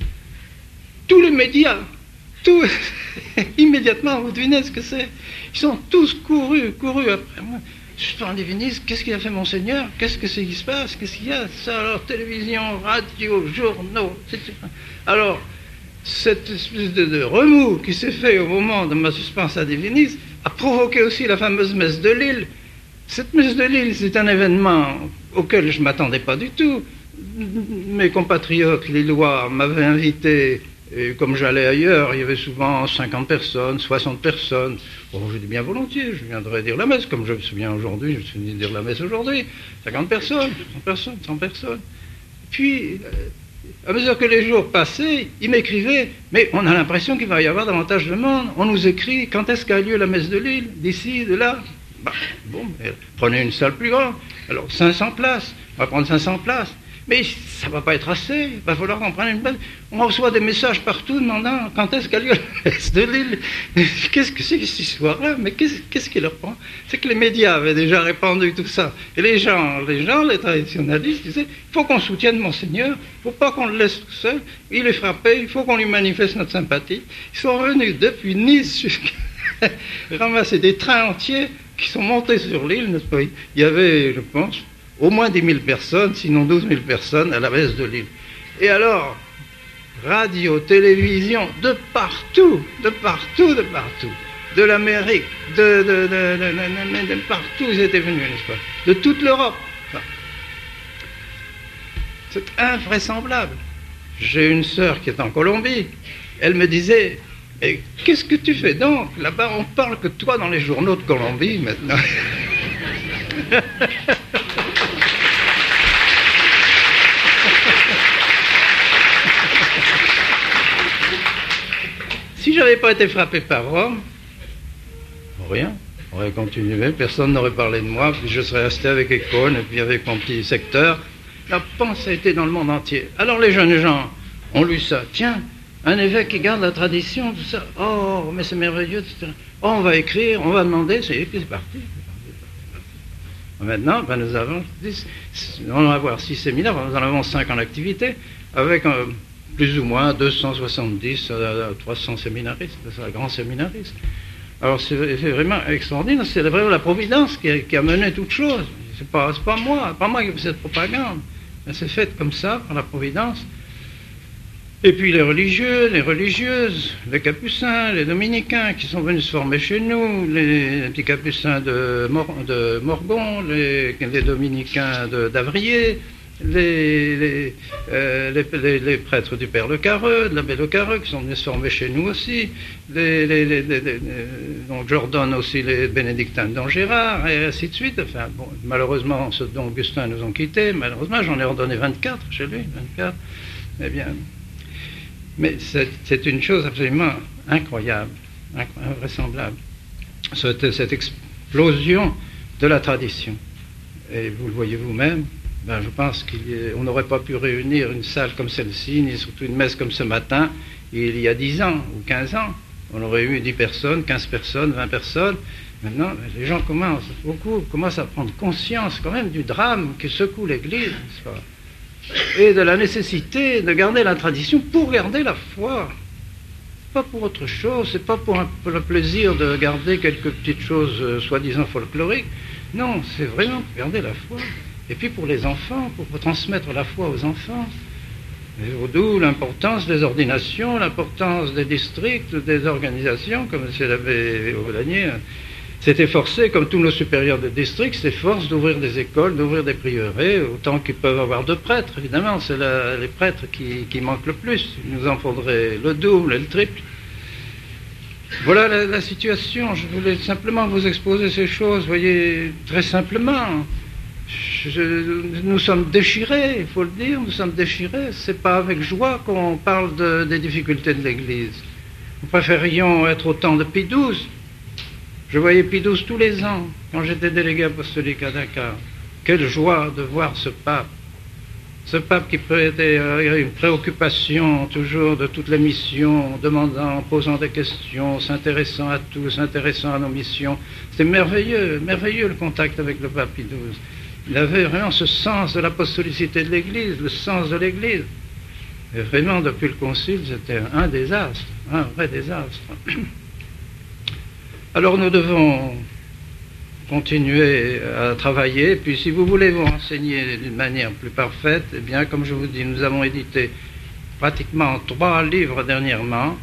[SPEAKER 1] tous les médias, tout, immédiatement, vous devinez ce que c'est. Ils sont tous courus, courus après moi. Je suis un diviniste, qu'est-ce qu'il a fait Monseigneur? Qu'est-ce que c'est qui se passe? Qu'est-ce qu'il y a? Ça, alors, télévision, radio, journaux, et cetera. Alors, cette espèce de, de remous qui s'est fait au moment de ma suspense à diviniste a provoqué aussi la fameuse messe de Lille. Cette messe de Lille, c'est un événement auquel je ne m'attendais pas du tout. Mes compatriotes lillois m'avaient invité, et comme j'allais ailleurs, il y avait souvent cinquante personnes, soixante personnes. Bon, je dis bien volontiers, je viendrai dire la messe, comme je me souviens aujourd'hui, je me suis venu dire la messe aujourd'hui. cinquante personnes, cent personnes, cent personnes. Puis, à mesure que les jours passaient, ils m'écrivaient, mais on a l'impression qu'il va y avoir davantage de monde. On nous écrit, quand est-ce qu'a lieu la messe de Lille? D'ici, de là? Bah, bon, prenez une salle plus grande. Alors, cinq cents places. On va prendre cinq cents places. Mais ça ne va pas être assez. Il va falloir qu'on prenne une belle. On reçoit des messages partout demandant quand est-ce qu'a lieu la messe de Lille. Qu'est-ce que c'est que cette histoire-là? Mais qu'est-ce, qu'est-ce qui leur prend? C'est que les médias avaient déjà répandu tout ça. Et les gens, les gens, les traditionalistes disaient il faut qu'on soutienne Monseigneur, il ne faut pas qu'on le laisse tout seul. Il est frappé, il faut qu'on lui manifeste notre sympathie. Ils sont venus depuis Nice jusqu'à ramasser des trains entiers qui sont montés sur l'île, n'est-ce pas? Il y avait, je pense, au moins dix mille personnes, sinon douze mille personnes à la messe de Lille. Et alors, radio, télévision, de partout, de partout, de partout, de l'Amérique, de, de, de, de, de, de partout, ils étaient venus, n'est-ce pas? De toute l'Europe. Enfin, c'est invraisemblable. J'ai une sœur qui est en Colombie, elle me disait, et qu'est-ce que tu fais donc? Là-bas, on parle que toi dans les journaux de Colombie, maintenant. Si je n'avais pas été frappé par Rome, rien, on aurait continué, personne n'aurait parlé de moi, puis je serais resté avec Econ, et puis avec mon petit secteur. La pensée a été dans le monde entier. Alors les jeunes gens ont lu ça. Tiens, un évêque qui garde la tradition, tout ça. Oh, mais c'est merveilleux, et cetera. Oh, on va écrire, on va demander, c'est c'est parti. Maintenant, ben, nous avons dix, on va avoir six séminaires, nous en avons cinq en activité, avec un, plus ou moins deux cent soixante-dix à trois cents séminaristes, c'est un grand séminariste. Alors c'est vraiment extraordinaire, c'est vraiment la Providence qui a, qui a mené toute chose. C'est pas, c'est pas moi, pas moi qui fais cette propagande. C'est fait comme ça par la Providence. Et puis les religieux, les religieuses, les capucins, les dominicains qui sont venus se former chez nous, les, les petits capucins de, Mor, de Morgon, les, les dominicains d'Avrier, les, les, euh, les, les, les prêtres du Père Le Carreux, de l'abbé Le Carreux, qui sont venus se former chez nous aussi, les, les, les, les, les, donc je redonne aussi les bénédictins de Don Gérard, et ainsi de suite. Enfin, bon, malheureusement, ceux de Don Augustin nous ont quittés, malheureusement, j'en ai redonné vingt-quatre chez lui, vingt-quatre. Eh bien, mais c'est une chose absolument incroyable, invraisemblable, cette, cette explosion de la tradition. Et vous le voyez vous-même, ben je pense qu'on n'aurait pas pu réunir une salle comme celle-ci, ni surtout une messe comme ce matin, il y a dix ans ou quinze ans. On aurait eu dix personnes, quinze personnes, vingt personnes. Maintenant, les gens commencent, beaucoup commencent à prendre conscience quand même du drame qui secoue l'Église, n'est-ce pas? Et de la nécessité de garder la tradition pour garder la foi. Pas pour autre chose, c'est pas pour, un, pour le plaisir de garder quelques petites choses euh, soi-disant folkloriques. Non, c'est vraiment pour garder la foi. Et puis pour les enfants, pour transmettre la foi aux enfants. D'où l'importance des ordinations, l'importance des districts, des organisations, comme M. l'abbé Aulagnier s'est efforcé, comme tous nos supérieurs de district, s'efforcent d'ouvrir des écoles, d'ouvrir des prieurés, autant qu'ils peuvent avoir de prêtres, évidemment, c'est la, les prêtres qui, qui manquent le plus. Il nous en faudrait le double et le triple. Voilà la, la situation. Je voulais simplement vous exposer ces choses, vous voyez, très simplement. Je, nous sommes déchirés, il faut le dire, nous sommes déchirés. C'est pas avec joie qu'on parle de, des difficultés de l'Église. Nous préférions être au temps de Pie douze. Je voyais Pie douze tous les ans, quand j'étais délégué apostolique à Dakar. Quelle joie de voir ce pape. Ce pape qui était euh, une préoccupation toujours de toutes les missions, demandant, posant des questions, s'intéressant à tout, s'intéressant à nos missions. C'était merveilleux, merveilleux le contact avec le pape Pie douze. Il avait vraiment ce sens de l'apostolicité de l'Église, le sens de l'Église. Et vraiment, depuis le Concile, c'était un désastre, un vrai désastre. Alors nous devons continuer à travailler, puis si vous voulez vous renseigner d'une manière plus parfaite, eh bien, comme je vous dis, nous avons édité pratiquement trois livres dernièrement,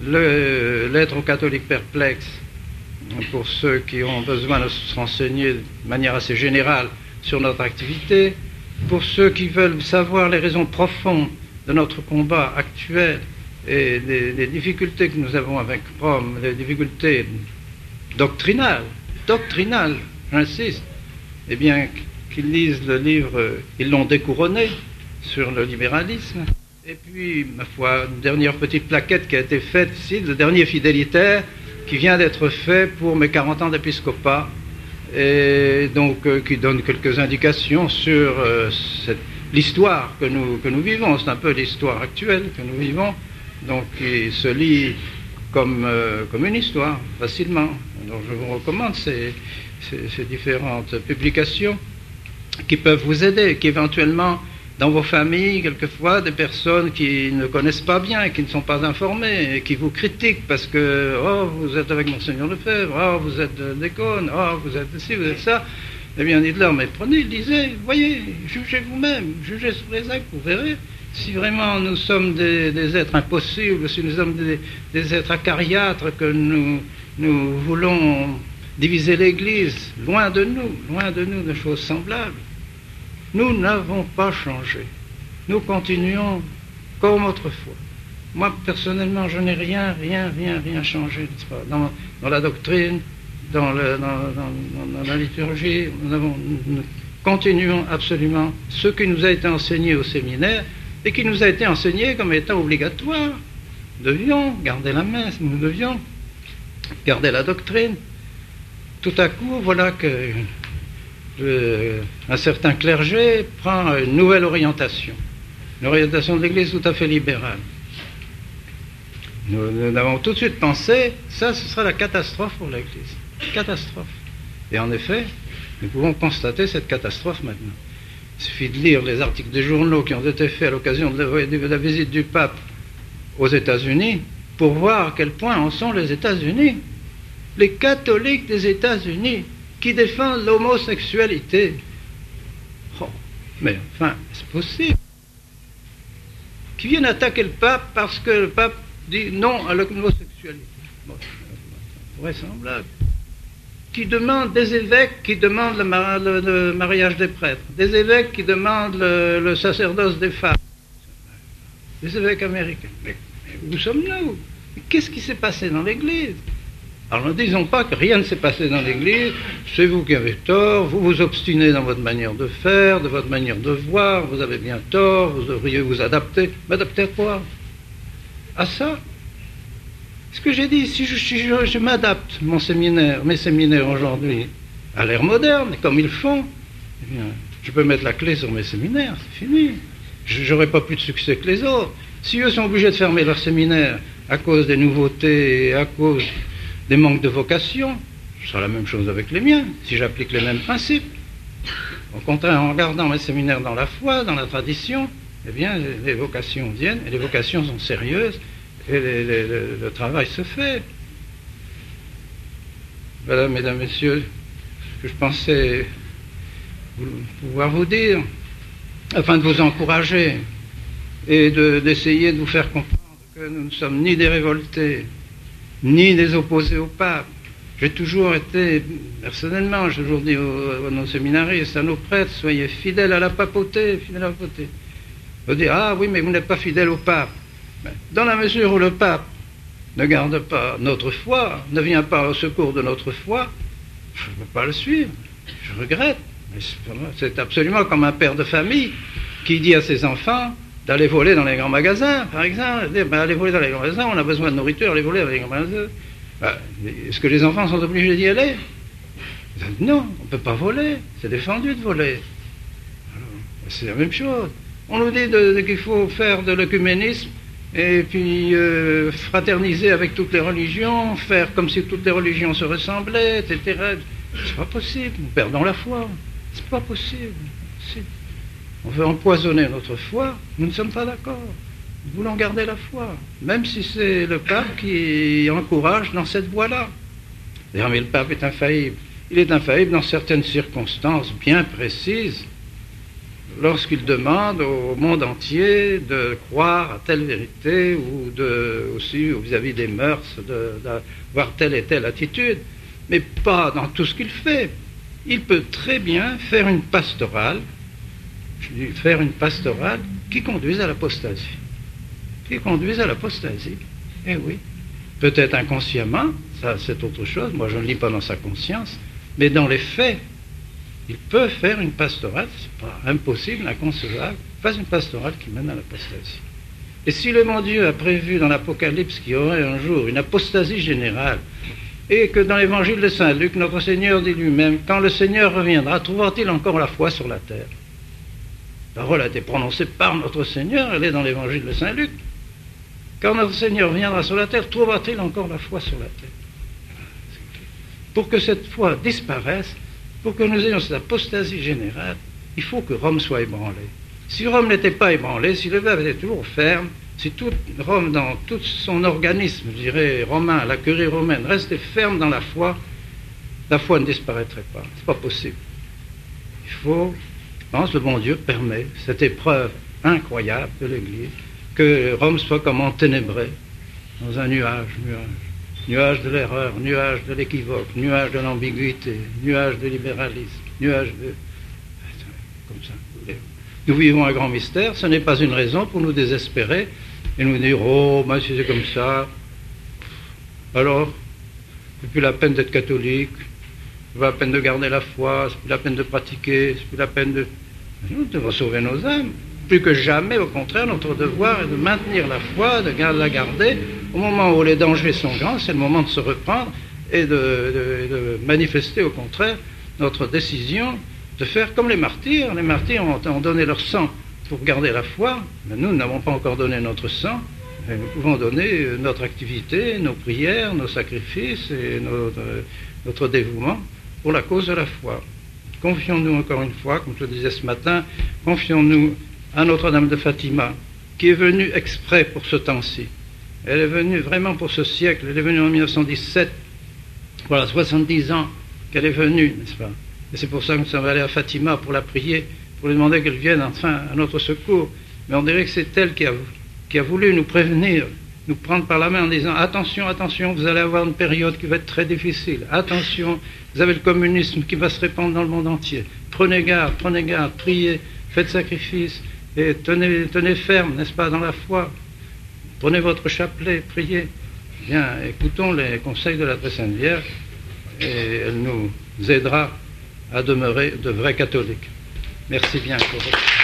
[SPEAKER 1] le Lettre aux catholiques perplexes, pour ceux qui ont besoin de se renseigner de manière assez générale sur notre activité, pour ceux qui veulent savoir les raisons profondes de notre combat actuel et les, les difficultés que nous avons avec Rome, les difficultés doctrinales, doctrinales, j'insiste, eh bien, qu'ils lisent le livre « Ils l'ont découronné » sur le libéralisme. Et puis, ma foi, une dernière petite plaquette qui a été faite ici, le dernier fidélitaire, qui vient d'être fait pour mes quarante ans d'épiscopat, et donc euh, qui donne quelques indications sur euh, cette, l'histoire que nous, que nous vivons. C'est un peu l'histoire actuelle que nous vivons, donc il se lit comme, euh, comme une histoire, facilement. Donc je vous recommande ces, ces, ces différentes publications qui peuvent vous aider, qui éventuellement, dans vos familles, quelquefois, des personnes qui ne connaissent pas bien, qui ne sont pas informées, et qui vous critiquent parce que « Oh, vous êtes avec Monseigneur Lefebvre, oh, vous êtes déconne, oh, vous êtes ci, vous êtes ça », eh bien, dites-leur « Mais prenez, lisez, voyez, jugez vous-même, jugez sur les actes, vous verrez. Si vraiment nous sommes des, des êtres impossibles, si nous sommes des, des êtres acariâtres, que nous, nous voulons diviser l'Église, loin de nous, loin de nous de choses semblables. Nous n'avons pas changé. Nous continuons comme autrefois. Moi, personnellement, je n'ai rien, rien, rien, rien changé, n'est-ce pas, dans, dans la doctrine, dans, le, dans, dans, dans la liturgie. Nous, avons, nous continuons absolument ce qui nous a été enseigné au séminaire et qui nous a été enseigné comme étant obligatoire. Nous devions garder la main, nous devions garder la doctrine. Tout à coup, voilà que Le, un certain clergé prend une nouvelle orientation, une orientation de l'Église tout à fait libérale. Nous, nous avons tout de suite pensé, ça, ce sera la catastrophe pour l'Église. Catastrophe. Et en effet, nous pouvons constater cette catastrophe maintenant. Il suffit de lire les articles des journaux qui ont été faits à l'occasion de la, de la visite du pape aux États-Unis pour voir à quel point en sont les États-Unis. Les catholiques des États-Unis qui défendent l'homosexualité. Oh, mais enfin, c'est possible. Qui viennent attaquer le pape parce que le pape dit non à l'homosexualité. Bon, vraisemblable. Qui demandent des évêques qui demandent le, mar le, le mariage des prêtres, des évêques qui demandent le, le sacerdoce des femmes, des évêques américains. Mais, mais où sommes-nous? Qu'est-ce qui s'est passé dans l'Église? Alors ne disons pas que rien ne s'est passé dans l'Église, c'est vous qui avez tort, vous vous obstinez dans votre manière de faire, de votre manière de voir, vous avez bien tort, vous devriez vous adapter. M'adapter à quoi? À ça? Ce que j'ai dit, si je, si je, je m'adapte, mon séminaire, mes séminaires aujourd'hui, à l'ère moderne, comme ils font, eh bien, je peux mettre la clé sur mes séminaires, c'est fini. Je n'aurai pas plus de succès que les autres. Si eux sont obligés de fermer leur séminaire à cause des nouveautés et à cause des manques de vocation, ce sera la même chose avec les miens, si j'applique les mêmes principes. Au contraire, en regardant mes séminaires dans la foi, dans la tradition, eh bien, les vocations viennent, et les vocations sont sérieuses, et les, les, le, le travail se fait. Voilà, mesdames, messieurs, ce que je pensais pouvoir vous dire, afin de vous encourager et de, d'essayer de vous faire comprendre que nous ne sommes ni des révoltés, ni des opposés au pape. J'ai toujours été, personnellement, j'ai toujours dit aux, à nos séminaristes, à nos prêtres, soyez fidèles à la papauté, fidèles à la papauté. On dit, ah oui, mais vous n'êtes pas fidèles au pape. Mais dans la mesure où le pape ne garde pas notre foi, ne vient pas au secours de notre foi, je ne peux pas le suivre. Je regrette. Mais c'est absolument comme un père de famille qui dit à ses enfants d'aller voler dans les grands magasins, par exemple. Dire, ben, allez voler dans les grands magasins, on a besoin de nourriture, allez voler dans les grands magasins. Ben, est-ce que les enfants sont obligés d'y aller? Non, on ne peut pas voler, c'est défendu de voler. Alors, c'est la même chose. On nous dit de, de, qu'il faut faire de l'œcuménisme et puis euh, fraterniser avec toutes les religions, faire comme si toutes les religions se ressemblaient, et cetera. C'est pas possible, nous perdons la foi. C'est pas possible. C'est... On veut empoisonner notre foi, nous ne sommes pas d'accord. Nous voulons garder la foi, même si c'est le pape qui encourage dans cette voie-là. D'ailleurs, mais le pape est infaillible. Il est infaillible dans certaines circonstances bien précises, lorsqu'il demande au monde entier de croire à telle vérité ou de, aussi vis-à-vis des mœurs, d'avoir telle et telle attitude, mais pas dans tout ce qu'il fait. Il peut très bien faire une pastorale, faire une pastorale qui conduise à l'apostasie. Qui conduise à l'apostasie. Eh oui. Peut-être inconsciemment, ça c'est autre chose, moi je ne lis pas dans sa conscience, mais dans les faits, il peut faire une pastorale, c'est pas impossible, inconcevable, fasse une pastorale qui mène à l'apostasie. Et si le bon Dieu a prévu dans l'Apocalypse qu'il y aurait un jour une apostasie générale, et que dans l'évangile de Saint Luc, notre Seigneur dit lui-même, quand le Seigneur reviendra, trouvera-t-il encore la foi sur la terre? La parole a été prononcée par notre Seigneur, elle est dans l'évangile de Saint Luc. Quand notre Seigneur viendra sur la terre, trouvera-t-il encore la foi sur la terre? Pour que cette foi disparaisse, pour que nous ayons cette apostasie générale, il faut que Rome soit ébranlée. Si Rome n'était pas ébranlée, si le verbe était toujours ferme, si toute Rome, dans tout son organisme, je dirais, romain, la curie romaine, restait ferme dans la foi, la foi ne disparaîtrait pas. C'est pas possible. Il faut, je pense, le bon Dieu permet cette épreuve incroyable de l'Église, que Rome soit comme enténébrée dans un nuage, nuage. Nuage de l'erreur, nuage de l'équivoque, nuage de l'ambiguïté, nuage de libéralisme, nuage de... comme ça. Nous vivons un grand mystère, ce n'est pas une raison pour nous désespérer et nous dire, oh, ben, si c'est comme ça, alors, c'est plus la peine d'être catholique, c'est plus la peine de garder la foi, c'est plus la peine de pratiquer, c'est plus la peine de... Nous devons sauver nos âmes. Plus que jamais, au contraire, notre devoir est de maintenir la foi, de la garder. Au moment où les dangers sont grands, c'est le moment de se reprendre et de, de, de manifester, au contraire, notre décision de faire comme les martyrs. Les martyrs ont, ont donné leur sang pour garder la foi, mais nous n'avons pas encore donné notre sang. Et nous pouvons donner notre activité, nos prières, nos sacrifices et notre, notre dévouement pour la cause de la foi. Confions-nous encore une fois, comme je le disais ce matin, confions-nous à Notre-Dame de Fatima, qui est venue exprès pour ce temps-ci. Elle est venue vraiment pour ce siècle. Elle est venue en mille neuf cent dix-sept, voilà, soixante-dix ans qu'elle est venue, n'est-ce pas? Et c'est pour ça que nous sommes allés à Fatima pour la prier, pour lui demander qu'elle vienne enfin à notre secours. Mais on dirait que c'est elle qui a, qui a voulu nous prévenir, nous prendre par la main en disant « Attention, attention, vous allez avoir une période qui va être très difficile. Attention, vous avez le communisme qui va se répandre dans le monde entier. Prenez garde, prenez garde, priez, faites sacrifice. Et tenez, tenez ferme, n'est-ce pas, dans la foi. Prenez votre chapelet, priez. Bien, écoutons les conseils de la Très Sainte Vierge et elle nous aidera à demeurer de vrais catholiques. Merci bien pour votre...